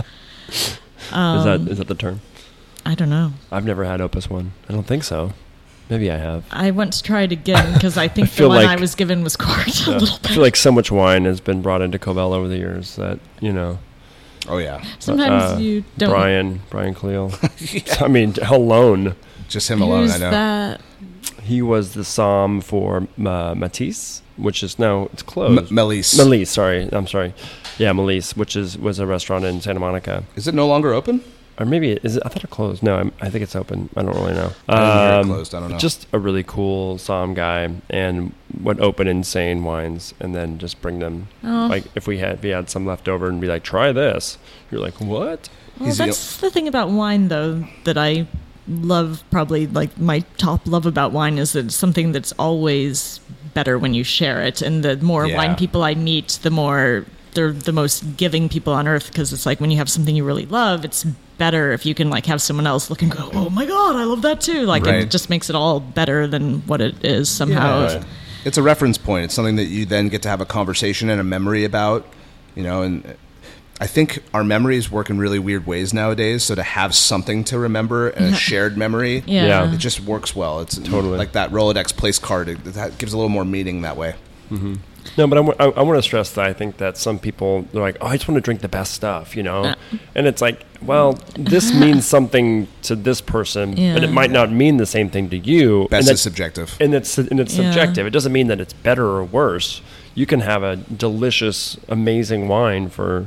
Is that the term? I don't know. I've never had Opus One. I don't think so. Maybe I have. I want to try it again because I think the feel one like- I was given was corked a Yeah. little I bit. feel like so much wine has been brought into Covell over the years that, you know. Oh yeah, Sometimes you don't. Brian Cleo. I mean, alone. just him alone. Who's I know. that? He was the Somm for Matisse, which is now it's closed. Melis. Melis, sorry. I'm sorry. Yeah, Melis, which was a restaurant in Santa Monica. Is it no longer open? Or maybe, is it? I thought it closed. No, I think it's open. I don't really know. I didn't hear it closed. I don't know. Just a really cool Somm guy and would open insane wines and then just bring them. Oh. Like if we had some left over and be like, try this. You're like, what? Well, He's the- that's the thing about wine, though, that I love. Probably like my top love about wine is that it's something that's always better when you share it. And the more Yeah. wine people I meet, the more they're the most giving people on earth. Because it's like when you have something you really love, it's better if you can like have someone else look and go, "Oh my god, I love that too!" Like Right. it just makes it all better than what it is somehow. Yeah. It's a reference point. It's something that you then get to have a conversation and a memory about, you know, and I think our memories work in really weird ways nowadays. So to have something to remember and a shared memory, Yeah. Yeah. it just works well. It's Totally. like that Rolodex place card. That gives a little more meaning that way. No, but I want to stress that I think that some people, they're like, oh, I just want to drink the best stuff, you know? And it's like, well, this means something to this person, but it Yeah. might not mean the same thing to you. Best and is subjective. And it's Yeah. subjective. It doesn't mean that it's better or worse. You can have a delicious, amazing wine for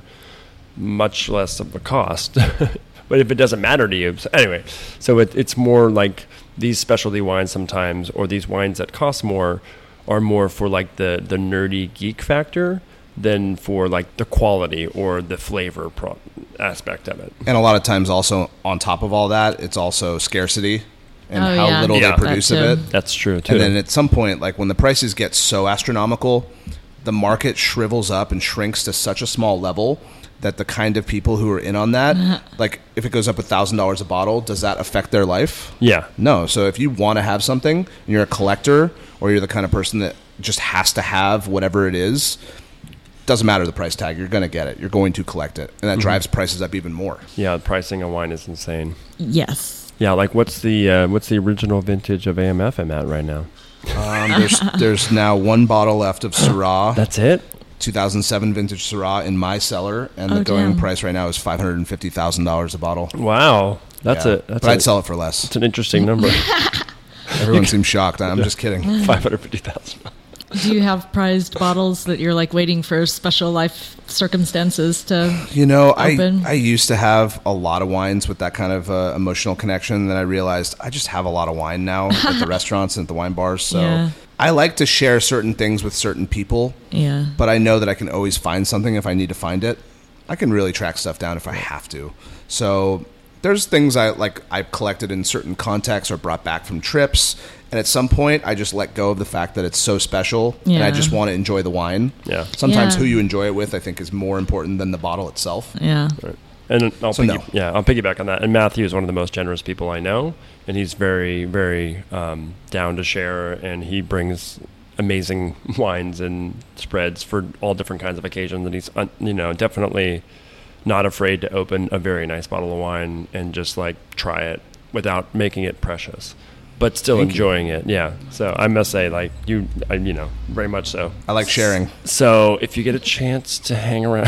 much less of a cost. But if it doesn't matter to you, so anyway, so it's more like these specialty wines sometimes, or these wines that cost more, are more for like the nerdy geek factor than for like the quality or the flavor aspect of it. And a lot of times also on top of all that, it's also scarcity and Oh, how yeah. little Yeah. they produce That of too. it. That's true too. And then at some point, like when the prices get so astronomical, the market shrivels up and shrinks to such a small level that the kind of people who are in on that, like if it goes up $1,000 a bottle, does that affect their life? yeah, No. So if you want to have something and you're a collector or you're the kind of person that just has to have whatever it is, doesn't matter the price tag, you're going to get it. You're going to collect it. And that drives prices up even more. yeah. The pricing of wine is insane. Yes. Yeah, like what's the original vintage of AMF I'm at right now? There's now one bottle left of Syrah. That's it. 2007 vintage Syrah in my cellar, and Oh, the going damn. price right now is $550,000 a bottle. Wow, that's Yeah. a that's but I'd sell it for less. It's an interesting number. Everyone seems shocked. I'm just kidding. 550,000. Do you have prized bottles that you're like waiting for special life circumstances to? You know, Open. I used to have a lot of wines with that kind of emotional connection. Then I realized I just have a lot of wine now at the restaurants and at the wine bars. So Yeah. I like to share certain things with certain people, Yeah. but I know that I can always find something if I need to find it. I can really track stuff down if I have to. So there's things I've collected in certain contexts or brought back from trips. And at some point, I just let go of the fact that it's so special, and I Yeah. just want to enjoy the wine. Yeah. Sometimes Yeah. who you enjoy it with, I think, is more important than the bottle itself. Yeah. And I'll So no. I'll piggyback on that. And Matthew is one of the most generous people I know, and he's very, very down to share, and he brings amazing wines and spreads for all different kinds of occasions. And he's definitely not afraid to open a very nice bottle of wine and just like try it without making it precious, but still Thank you. enjoying it. Yeah. So I must say, like very much so. I like sharing. So if you get a chance to hang around,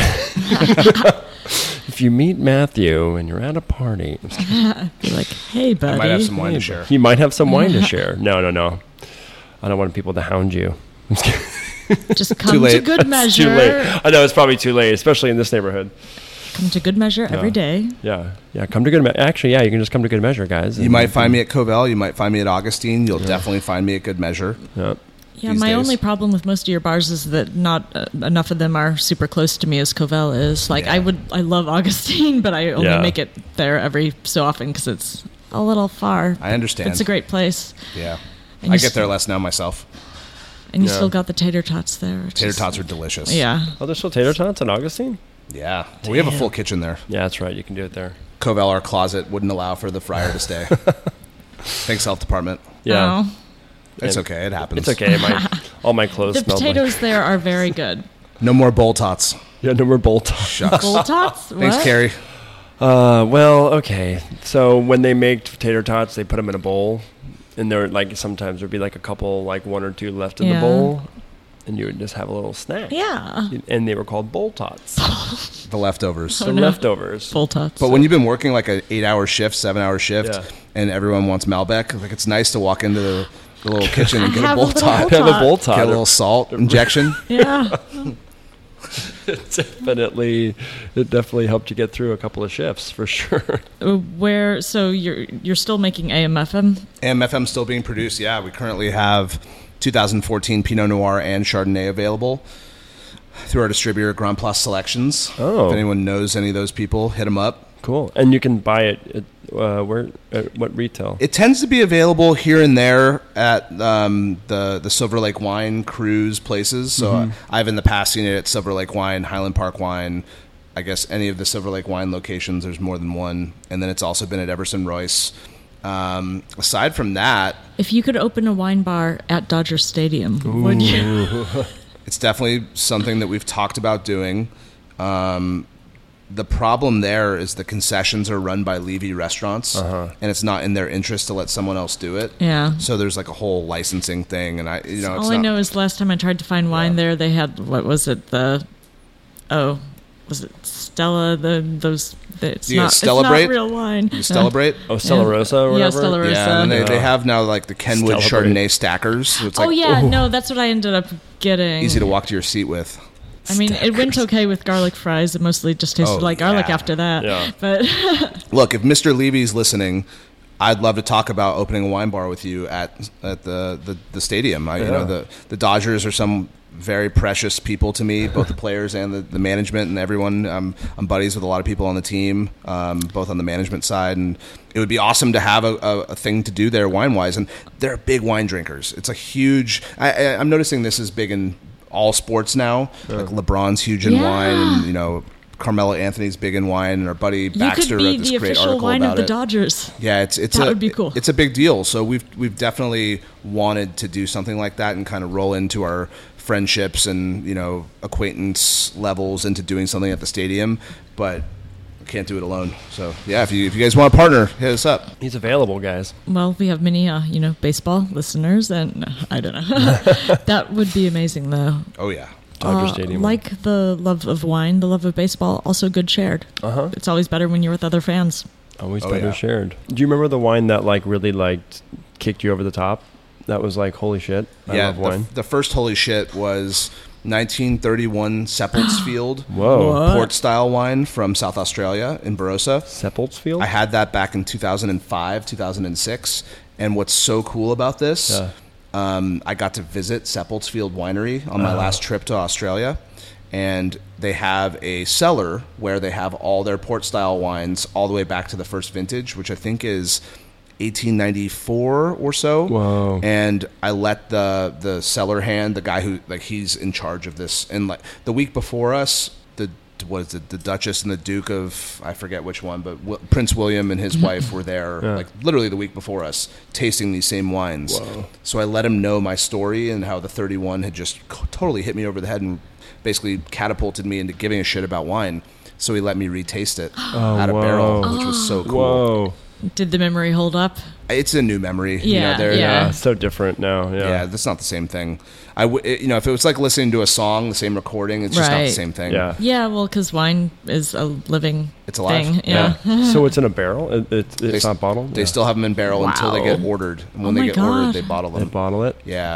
if you meet Matthew and you're at a party, I'm just kidding. Be like, hey, buddy. I might have some wine to share. You might have some wine to share. No. I don't want people to hound you. I'm just kidding. Just come to late. good It's measure. too late. I know it's probably too late, especially in this neighborhood. Come to good measure every day. Yeah. Come to good measure. Actually, yeah, you can just come to good measure, guys. You might find me at Covell. You might find me at Augustine. You'll definitely find me at Good Measure. Yeah. Yeah, these my days. only problem with most of your bars is that not enough of them are super close to me as Covell is. Like, Yeah. I love Augustine, but I only Yeah. make it there every so often because it's a little far. I understand. It's a great place. Yeah. And I you get there st- less now myself. And you Yeah. still got the tater tots there. which Tater is- tots are delicious. Yeah. Oh, there's still tater tots in Augustine? Yeah. We have a full kitchen there. Yeah, that's right. You can do it there. Covell, our closet, wouldn't allow for the fryer to stay. Thanks, health department. Yeah. Oh. It's And okay. It happens. It's okay. All my clothes The smell potatoes there are very good. No more bowl tots. Yeah, no more bolt. Shucks. Bull tots? Thanks, What? Carrie. Well, okay. So when they make tater tots, they put them in a bowl, and there like sometimes there'd be like a couple, like one or two left in the Yeah. bowl, and you would just have a little snack. Yeah. And they were called bowl tots, The leftovers. the no. leftovers. Bull tots. But when you've been working like an 8-hour shift, 7-hour shift, Yeah. and everyone wants Malbec, like it's nice to walk into the little kitchen and get a Have a bowl little tot. bowl Have a bowl tot. Get a little salt injection. Yeah. It definitely helped you get through a couple of shifts for sure. Where? So you're still making AM/FM? AMFM still being produced. Yeah, we currently have 2014 Pinot Noir and Chardonnay available through our distributor Grand Place Selections. Oh. If anyone knows any of those people, hit them up. Cool. And you can buy it at where? At what retail? It tends to be available here and there at the Silver Lake Wine cruise places. So I've in the past seen it at Silver Lake Wine, Highland Park Wine. I guess any of the Silver Lake Wine locations. There's more than one, and then it's also been at Everson Royce. Aside from that, If you could open a wine bar at Dodger Stadium, would you? it's definitely something that we've talked about doing. The problem there is the concessions are run by Levy restaurants, and it's not in their interest to let someone else do it. Yeah. So there's like a whole licensing thing, and it's All I not, know is last time I tried to find wine there, they had was it Stella? It's You not Celebrate? It's not real wine. You Celebrate. Oh, Stella Rosa or Yeah, whatever? Stella Rosa. Yeah, and Yeah. they have now like the Kenwood Celebrate. Chardonnay stackers. So it's like Oh yeah, no, that's what I ended up getting. easy to walk to your seat with. I mean, it went okay with garlic fries. It mostly just tasted like garlic yeah. after that. Yeah. But Look, if Mr. Levy's listening, I'd love to talk about opening a wine bar with you at the stadium. You know, the Dodgers are some very precious people to me, both the players and the management and everyone. I'm buddies with a lot of people on the team, both on the management side, and it would be awesome to have a thing to do there wine-wise. And they're big wine drinkers. It's a huge. I'm noticing this is big in all sports now. Like LeBron's huge in Yeah. wine, and Carmelo Anthony's big in wine, and our buddy you Baxter could be wrote this the great official article wine about of the it. Dodgers. Yeah, it's That would be cool. It's a big deal. So we've definitely wanted to do something like that and kind of roll into our friendships and acquaintance levels into doing something at the stadium, but I can't do it alone. So yeah, if you guys want to partner, hit us up. He's available, guys. Well, we have many, baseball listeners, and I don't know. That would be amazing, though. Oh yeah. Dodger Stadium. Like the love of wine, the love of baseball, also good shared. It's always better when you're with other fans. Always Oh, better yeah. shared. Do you remember the wine that really kicked you over the top? That was like, holy shit. I Yeah, love wine. the first holy shit was 1931 Seppeltsfield Whoa. What? port style wine from South Australia in Barossa. Seppeltsfield? I had that back in 2005, 2006. And what's so cool about this, Yeah. I got to visit Seppeltsfield Winery on my last trip to Australia. And they have a cellar where they have all their port-style wines all the way back to the first vintage, which I think is 1894 or so. Whoa. And I let the cellar hand, the guy who, he's in charge of this. And, the week before us, the Duchess and the Duke of, I forget which one, but Prince William and his wife were there, literally the week before us, tasting these same wines. Whoa. So I let him know my story and how the 31 had just totally hit me over the head and basically catapulted me into giving a shit about wine. So he let me retaste it out of barrel, which was so cool. Whoa. Did the memory hold up? It's a new memory. Yeah, they're- yeah. Yeah, so different now. Yeah. Yeah, that's not the same thing. If it was like listening to a song, the same recording, it's just not the Right. same thing. Yeah. Yeah, well, because wine is a living It's alive. thing. Yeah. So it's in a barrel? It's They- not bottled? They Yeah. still have them in barrel until they Wow. get ordered. And when Oh they my get ordered, God. they bottle They them. bottle it? Yeah.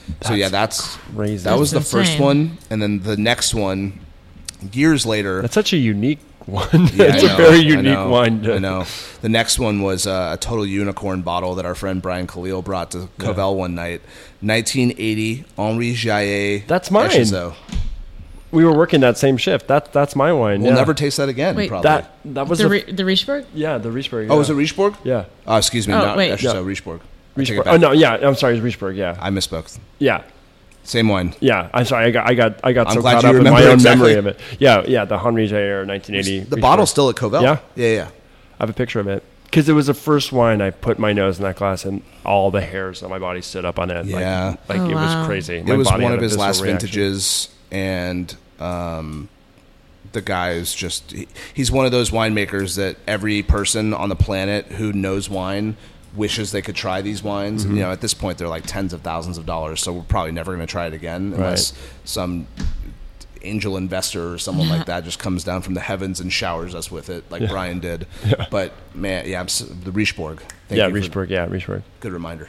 So yeah, that's crazy. That was the That's first insane. one, and then the next one, years later. That's such a unique one. Yeah, That's I a know, very I unique know, wine. I know. The next one was a total unicorn bottle that our friend Brian Khalil brought to Covell one night. 1980 Henri Jaillet. That's mine. Echezot. We were working that same shift. That's my wine. We'll yeah. never taste that again. Wait, probably. That was The the Riesberg? yeah, the Riesberg. Oh, yeah. was it Riesberg? Yeah. Oh, excuse me. Oh, not wait. Echezot, Yeah. Riesberg. I take it Riesberg. back. Oh no, yeah. I'm sorry, it's Riesberg. Yeah, I misspoke. yeah, Same wine. yeah. I'm sorry. I got I'm so glad caught you up in my remember own exactly. memory of it. Yeah, yeah. The Henri Jayer 1980. The Riesberg. bottle's still at Covell. Yeah? Yeah. I have a picture of it because it was the first wine I put my nose in that glass and all the hairs on my body stood up on it. Yeah. like Oh, it wow. was crazy. It My was body one had of a his visceral last reaction. vintages, and the guy is just he's one of those winemakers that every person on the planet who knows wine wishes they could try these wines. Mm-hmm. You know, at this point they're like tens of thousands of dollars, so we're probably never going to try it again unless some angel investor or someone like that just comes down from the heavens and showers us with it like Brian did. But man, the Riesberg. Thank Yeah, you for- Riesberg. Yeah, Riesberg. Good reminder.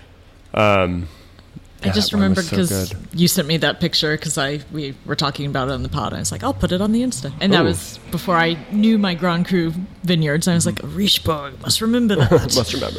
I just that wine remembered was so because good. you sent me that picture because we were talking about it on the pod. I was like, I'll put it on the Insta. And that Ooh. was before I knew my Grand Cru vineyards. I was like, Riesberg, must remember that. Must remember.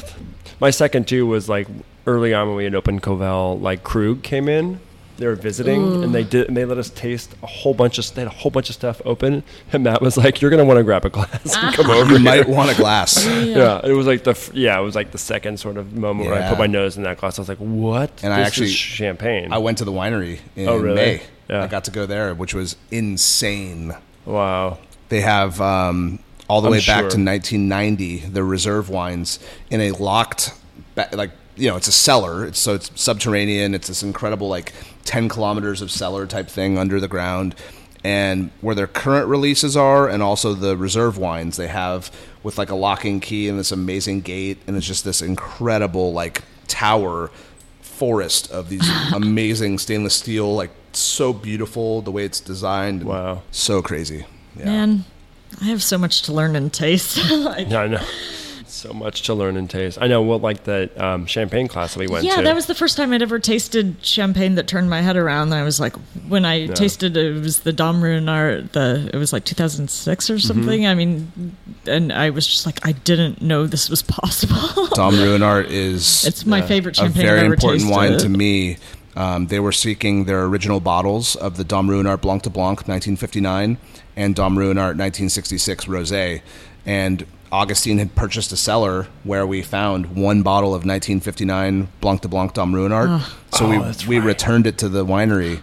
My second two was like early on when we had opened Covell. Like Krug came in, they were visiting, and they let us taste a whole bunch of. They had a whole bunch of stuff open, and Matt was like, "You're gonna want to grab a glass and come over." You here." might want a glass. Yeah, it was like it was like the second sort of moment where I Yeah. put my nose in that glass. I was like, "What?" And I This actually- is champagne. I went to the winery in Oh, really? May. Yeah. I got to go there, which was insane. Wow. They have all the I'm way back sure. to 1990 the reserve wines in a locked, it's a cellar. It's subterranean. It's this incredible 10 kilometers of cellar type thing under the ground. And where their current releases are, and also the reserve wines they have with a locking key and this amazing gate, and it's just this incredible tower forest of these amazing stainless steel, so beautiful the way it's designed. and Wow. so crazy. Yeah. Man, I have so much to learn and taste. Yeah, I know. So much to learn and taste. I know. Well, like the champagne class that we went to. Yeah, that was the first time I'd ever tasted champagne that turned my head around. I was like, when I tasted it, it was the Dom Ruinart, it was 2006 or something. Mm-hmm. I mean, and I was just like, I didn't know this was possible. Dom Ruinart is It's my favorite a champagne very I've ever important tasted. wine to me. They were seeking their original bottles of the Dom Ruinart Blanc de Blanc 1959 and Dom Ruinart 1966 Rosé. And Augustine had purchased a cellar where we found one bottle of 1959 Blanc de Blanc Dom Ruinart. So we returned it to the winery,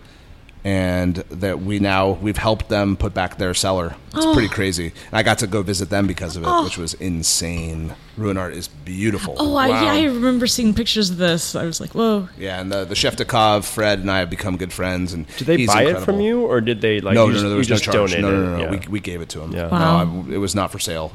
and that we've helped them put back their cellar. It's pretty crazy. And I got to go visit them because of it, which was insane. Ruinart is beautiful. Oh, I remember seeing pictures of this. I was like, whoa. Yeah, and the chef de cave, Fred, and I have become good friends. And Did they he's buy it incredible. from you, or did they No, you there was no just charge. donated No. it? Yeah. We gave it to him. Yeah. Wow. No, it was not for sale.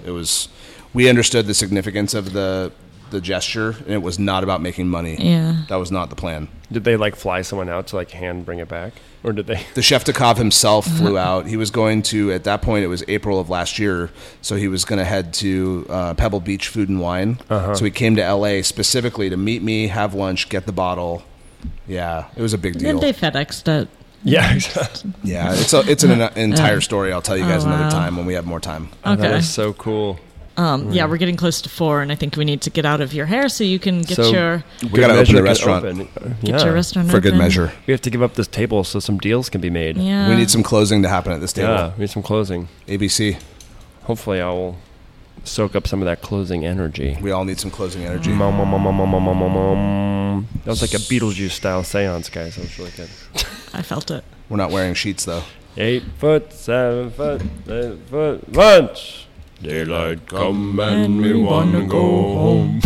We understood the significance of the gesture, and it was not about making money. Yeah. That was not the plan. Did they fly someone out to hand bring it back, or did they? The chef de cave himself flew out. He was going to, at that point, it was April of last year, so he was going to head to Pebble Beach Food and Wine. So he came to L.A. specifically to meet me, have lunch, get the bottle. Yeah, it was a big deal. Then they FedExed it. Yeah, exactly. Yeah, it's an entire story. I'll tell you guys another wow. time when we have more time. That Okay. is so cool. Yeah, we're getting close to 4, and I think we need to get out of your hair so you can get So- your We got to open the restaurant restaurant for good open. measure. We have to give up this table so some deals can be made. Yeah. We need some closing to happen at this table. Yeah, we need some closing. ABC. Hopefully, I will soak up some of that closing energy. We all need some closing energy. Mom, mom, mom, mom, mom, mom, mom, mom. That was like a Beetlejuice style seance, guys. That was really good. I felt it. We're not wearing sheets though. 8 foot, 7 foot, 8 foot, lunch. Daylight come and we wanna go home.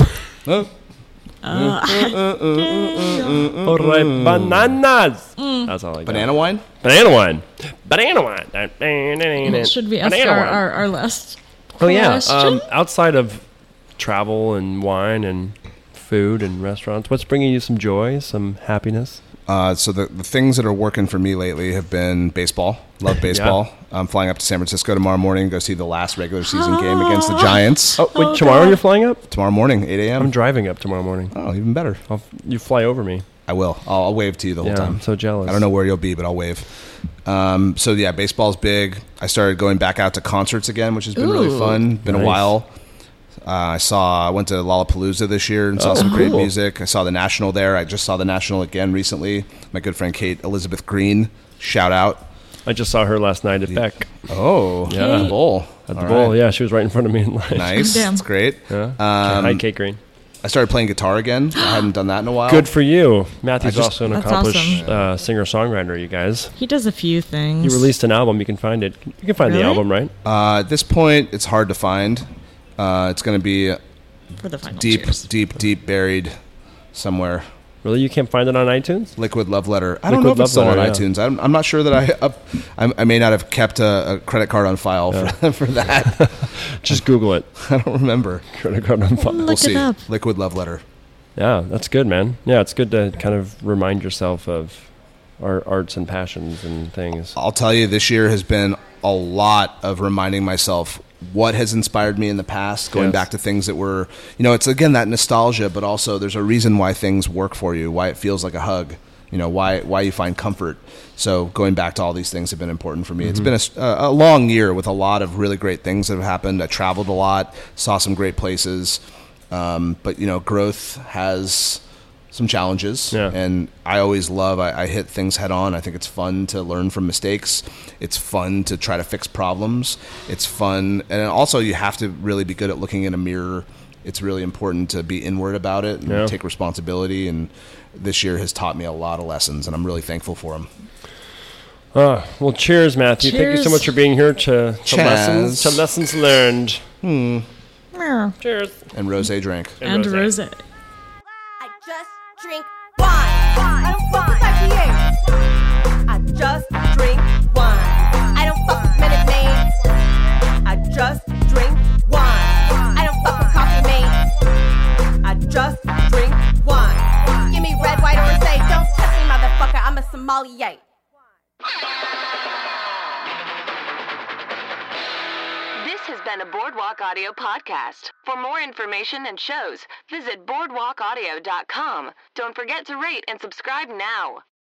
All right, bananas. That's all I got. Banana wine? Banana wine. Banana wine. Well, should we ask Banana wine. our last Oh yeah. question? Outside of travel and wine and food and restaurants, what's bringing you some joy, some happiness? So the things that are working for me lately have been baseball. Love baseball. I'm flying up to San Francisco tomorrow morning to go see the last regular season game against the Giants. Oh, wait, tomorrow you're flying up? Tomorrow morning, 8 I'm a.m. driving up tomorrow morning. Oh, even better. You fly over me. I will. I'll wave to you the whole Yeah, time. I'm so jealous. I don't know where you'll be, but I'll wave. So yeah, baseball's big. I started going back out to concerts again, which has been really fun. Been a Nice. while. I went to Lollapalooza this year and saw some great cool. music. I saw the National there. I just saw the National again recently. My good friend Kate Elizabeth Green, shout out. I just saw her last night at Beck. Oh, Yeah. at the bowl. At the All bowl, right. yeah, she was right in front of me in line. Nice. Damn. That's great. Yeah. Hi, Kate Green. I started playing guitar again. I hadn't done that in a while. Good for you. Matthew's I just- also an That's accomplished awesome. singer-songwriter, you guys. He does a few things. He released an album. You can find it. You can find the Really? album, right? At this point, it's hard to find. It's going to be for the final deep, cheers. deep buried somewhere. Really? You can't find it on iTunes? Liquid Love Letter. I don't know if Liquid it's still Love on Letter, iTunes. I'm not sure that I may not have kept a credit card on file for that. Just Google it. I don't remember. Credit card on file. We'll Look see. it up. Liquid Love Letter. Yeah, that's good, man. Yeah, it's good to kind of remind yourself of our arts and passions and things. I'll tell you, this year has been a lot of reminding myself what has inspired me in the past, going Yes. back to things that were, it's again that nostalgia, but also there's a reason why things work for you, why it feels like a hug, why you find comfort. So going back to all these things have been important for me. It's been a long year with a lot of really great things that have happened. I traveled a lot, saw some great places, but growth has some challenges, Yeah. and I always I hit things head on. I think it's fun to learn from mistakes. It's fun to try to fix problems. It's fun, and also you have to really be good at looking in a mirror. It's really important to be inward about it and Yeah. take responsibility, and this year has taught me a lot of lessons, and I'm really thankful for them. Well, cheers, Matthew. Thank you so Cheers. much for being here to Cheers. lessons learned. Meow. Cheers. And rosé drank. And rosé. rose. I just drink wine. I don't fuck with IPAs. I just drink wine. I don't fuck with Minute Maids. I just drink wine. I don't fuck with Coffee Mates. I just drink wine. Give me red, white, or say, don't touch me, motherfucker. I'm a sommelier. This has been a Boardwalk Audio podcast. For more information and shows, visit boardwalkaudio.com. Don't forget to rate and subscribe now.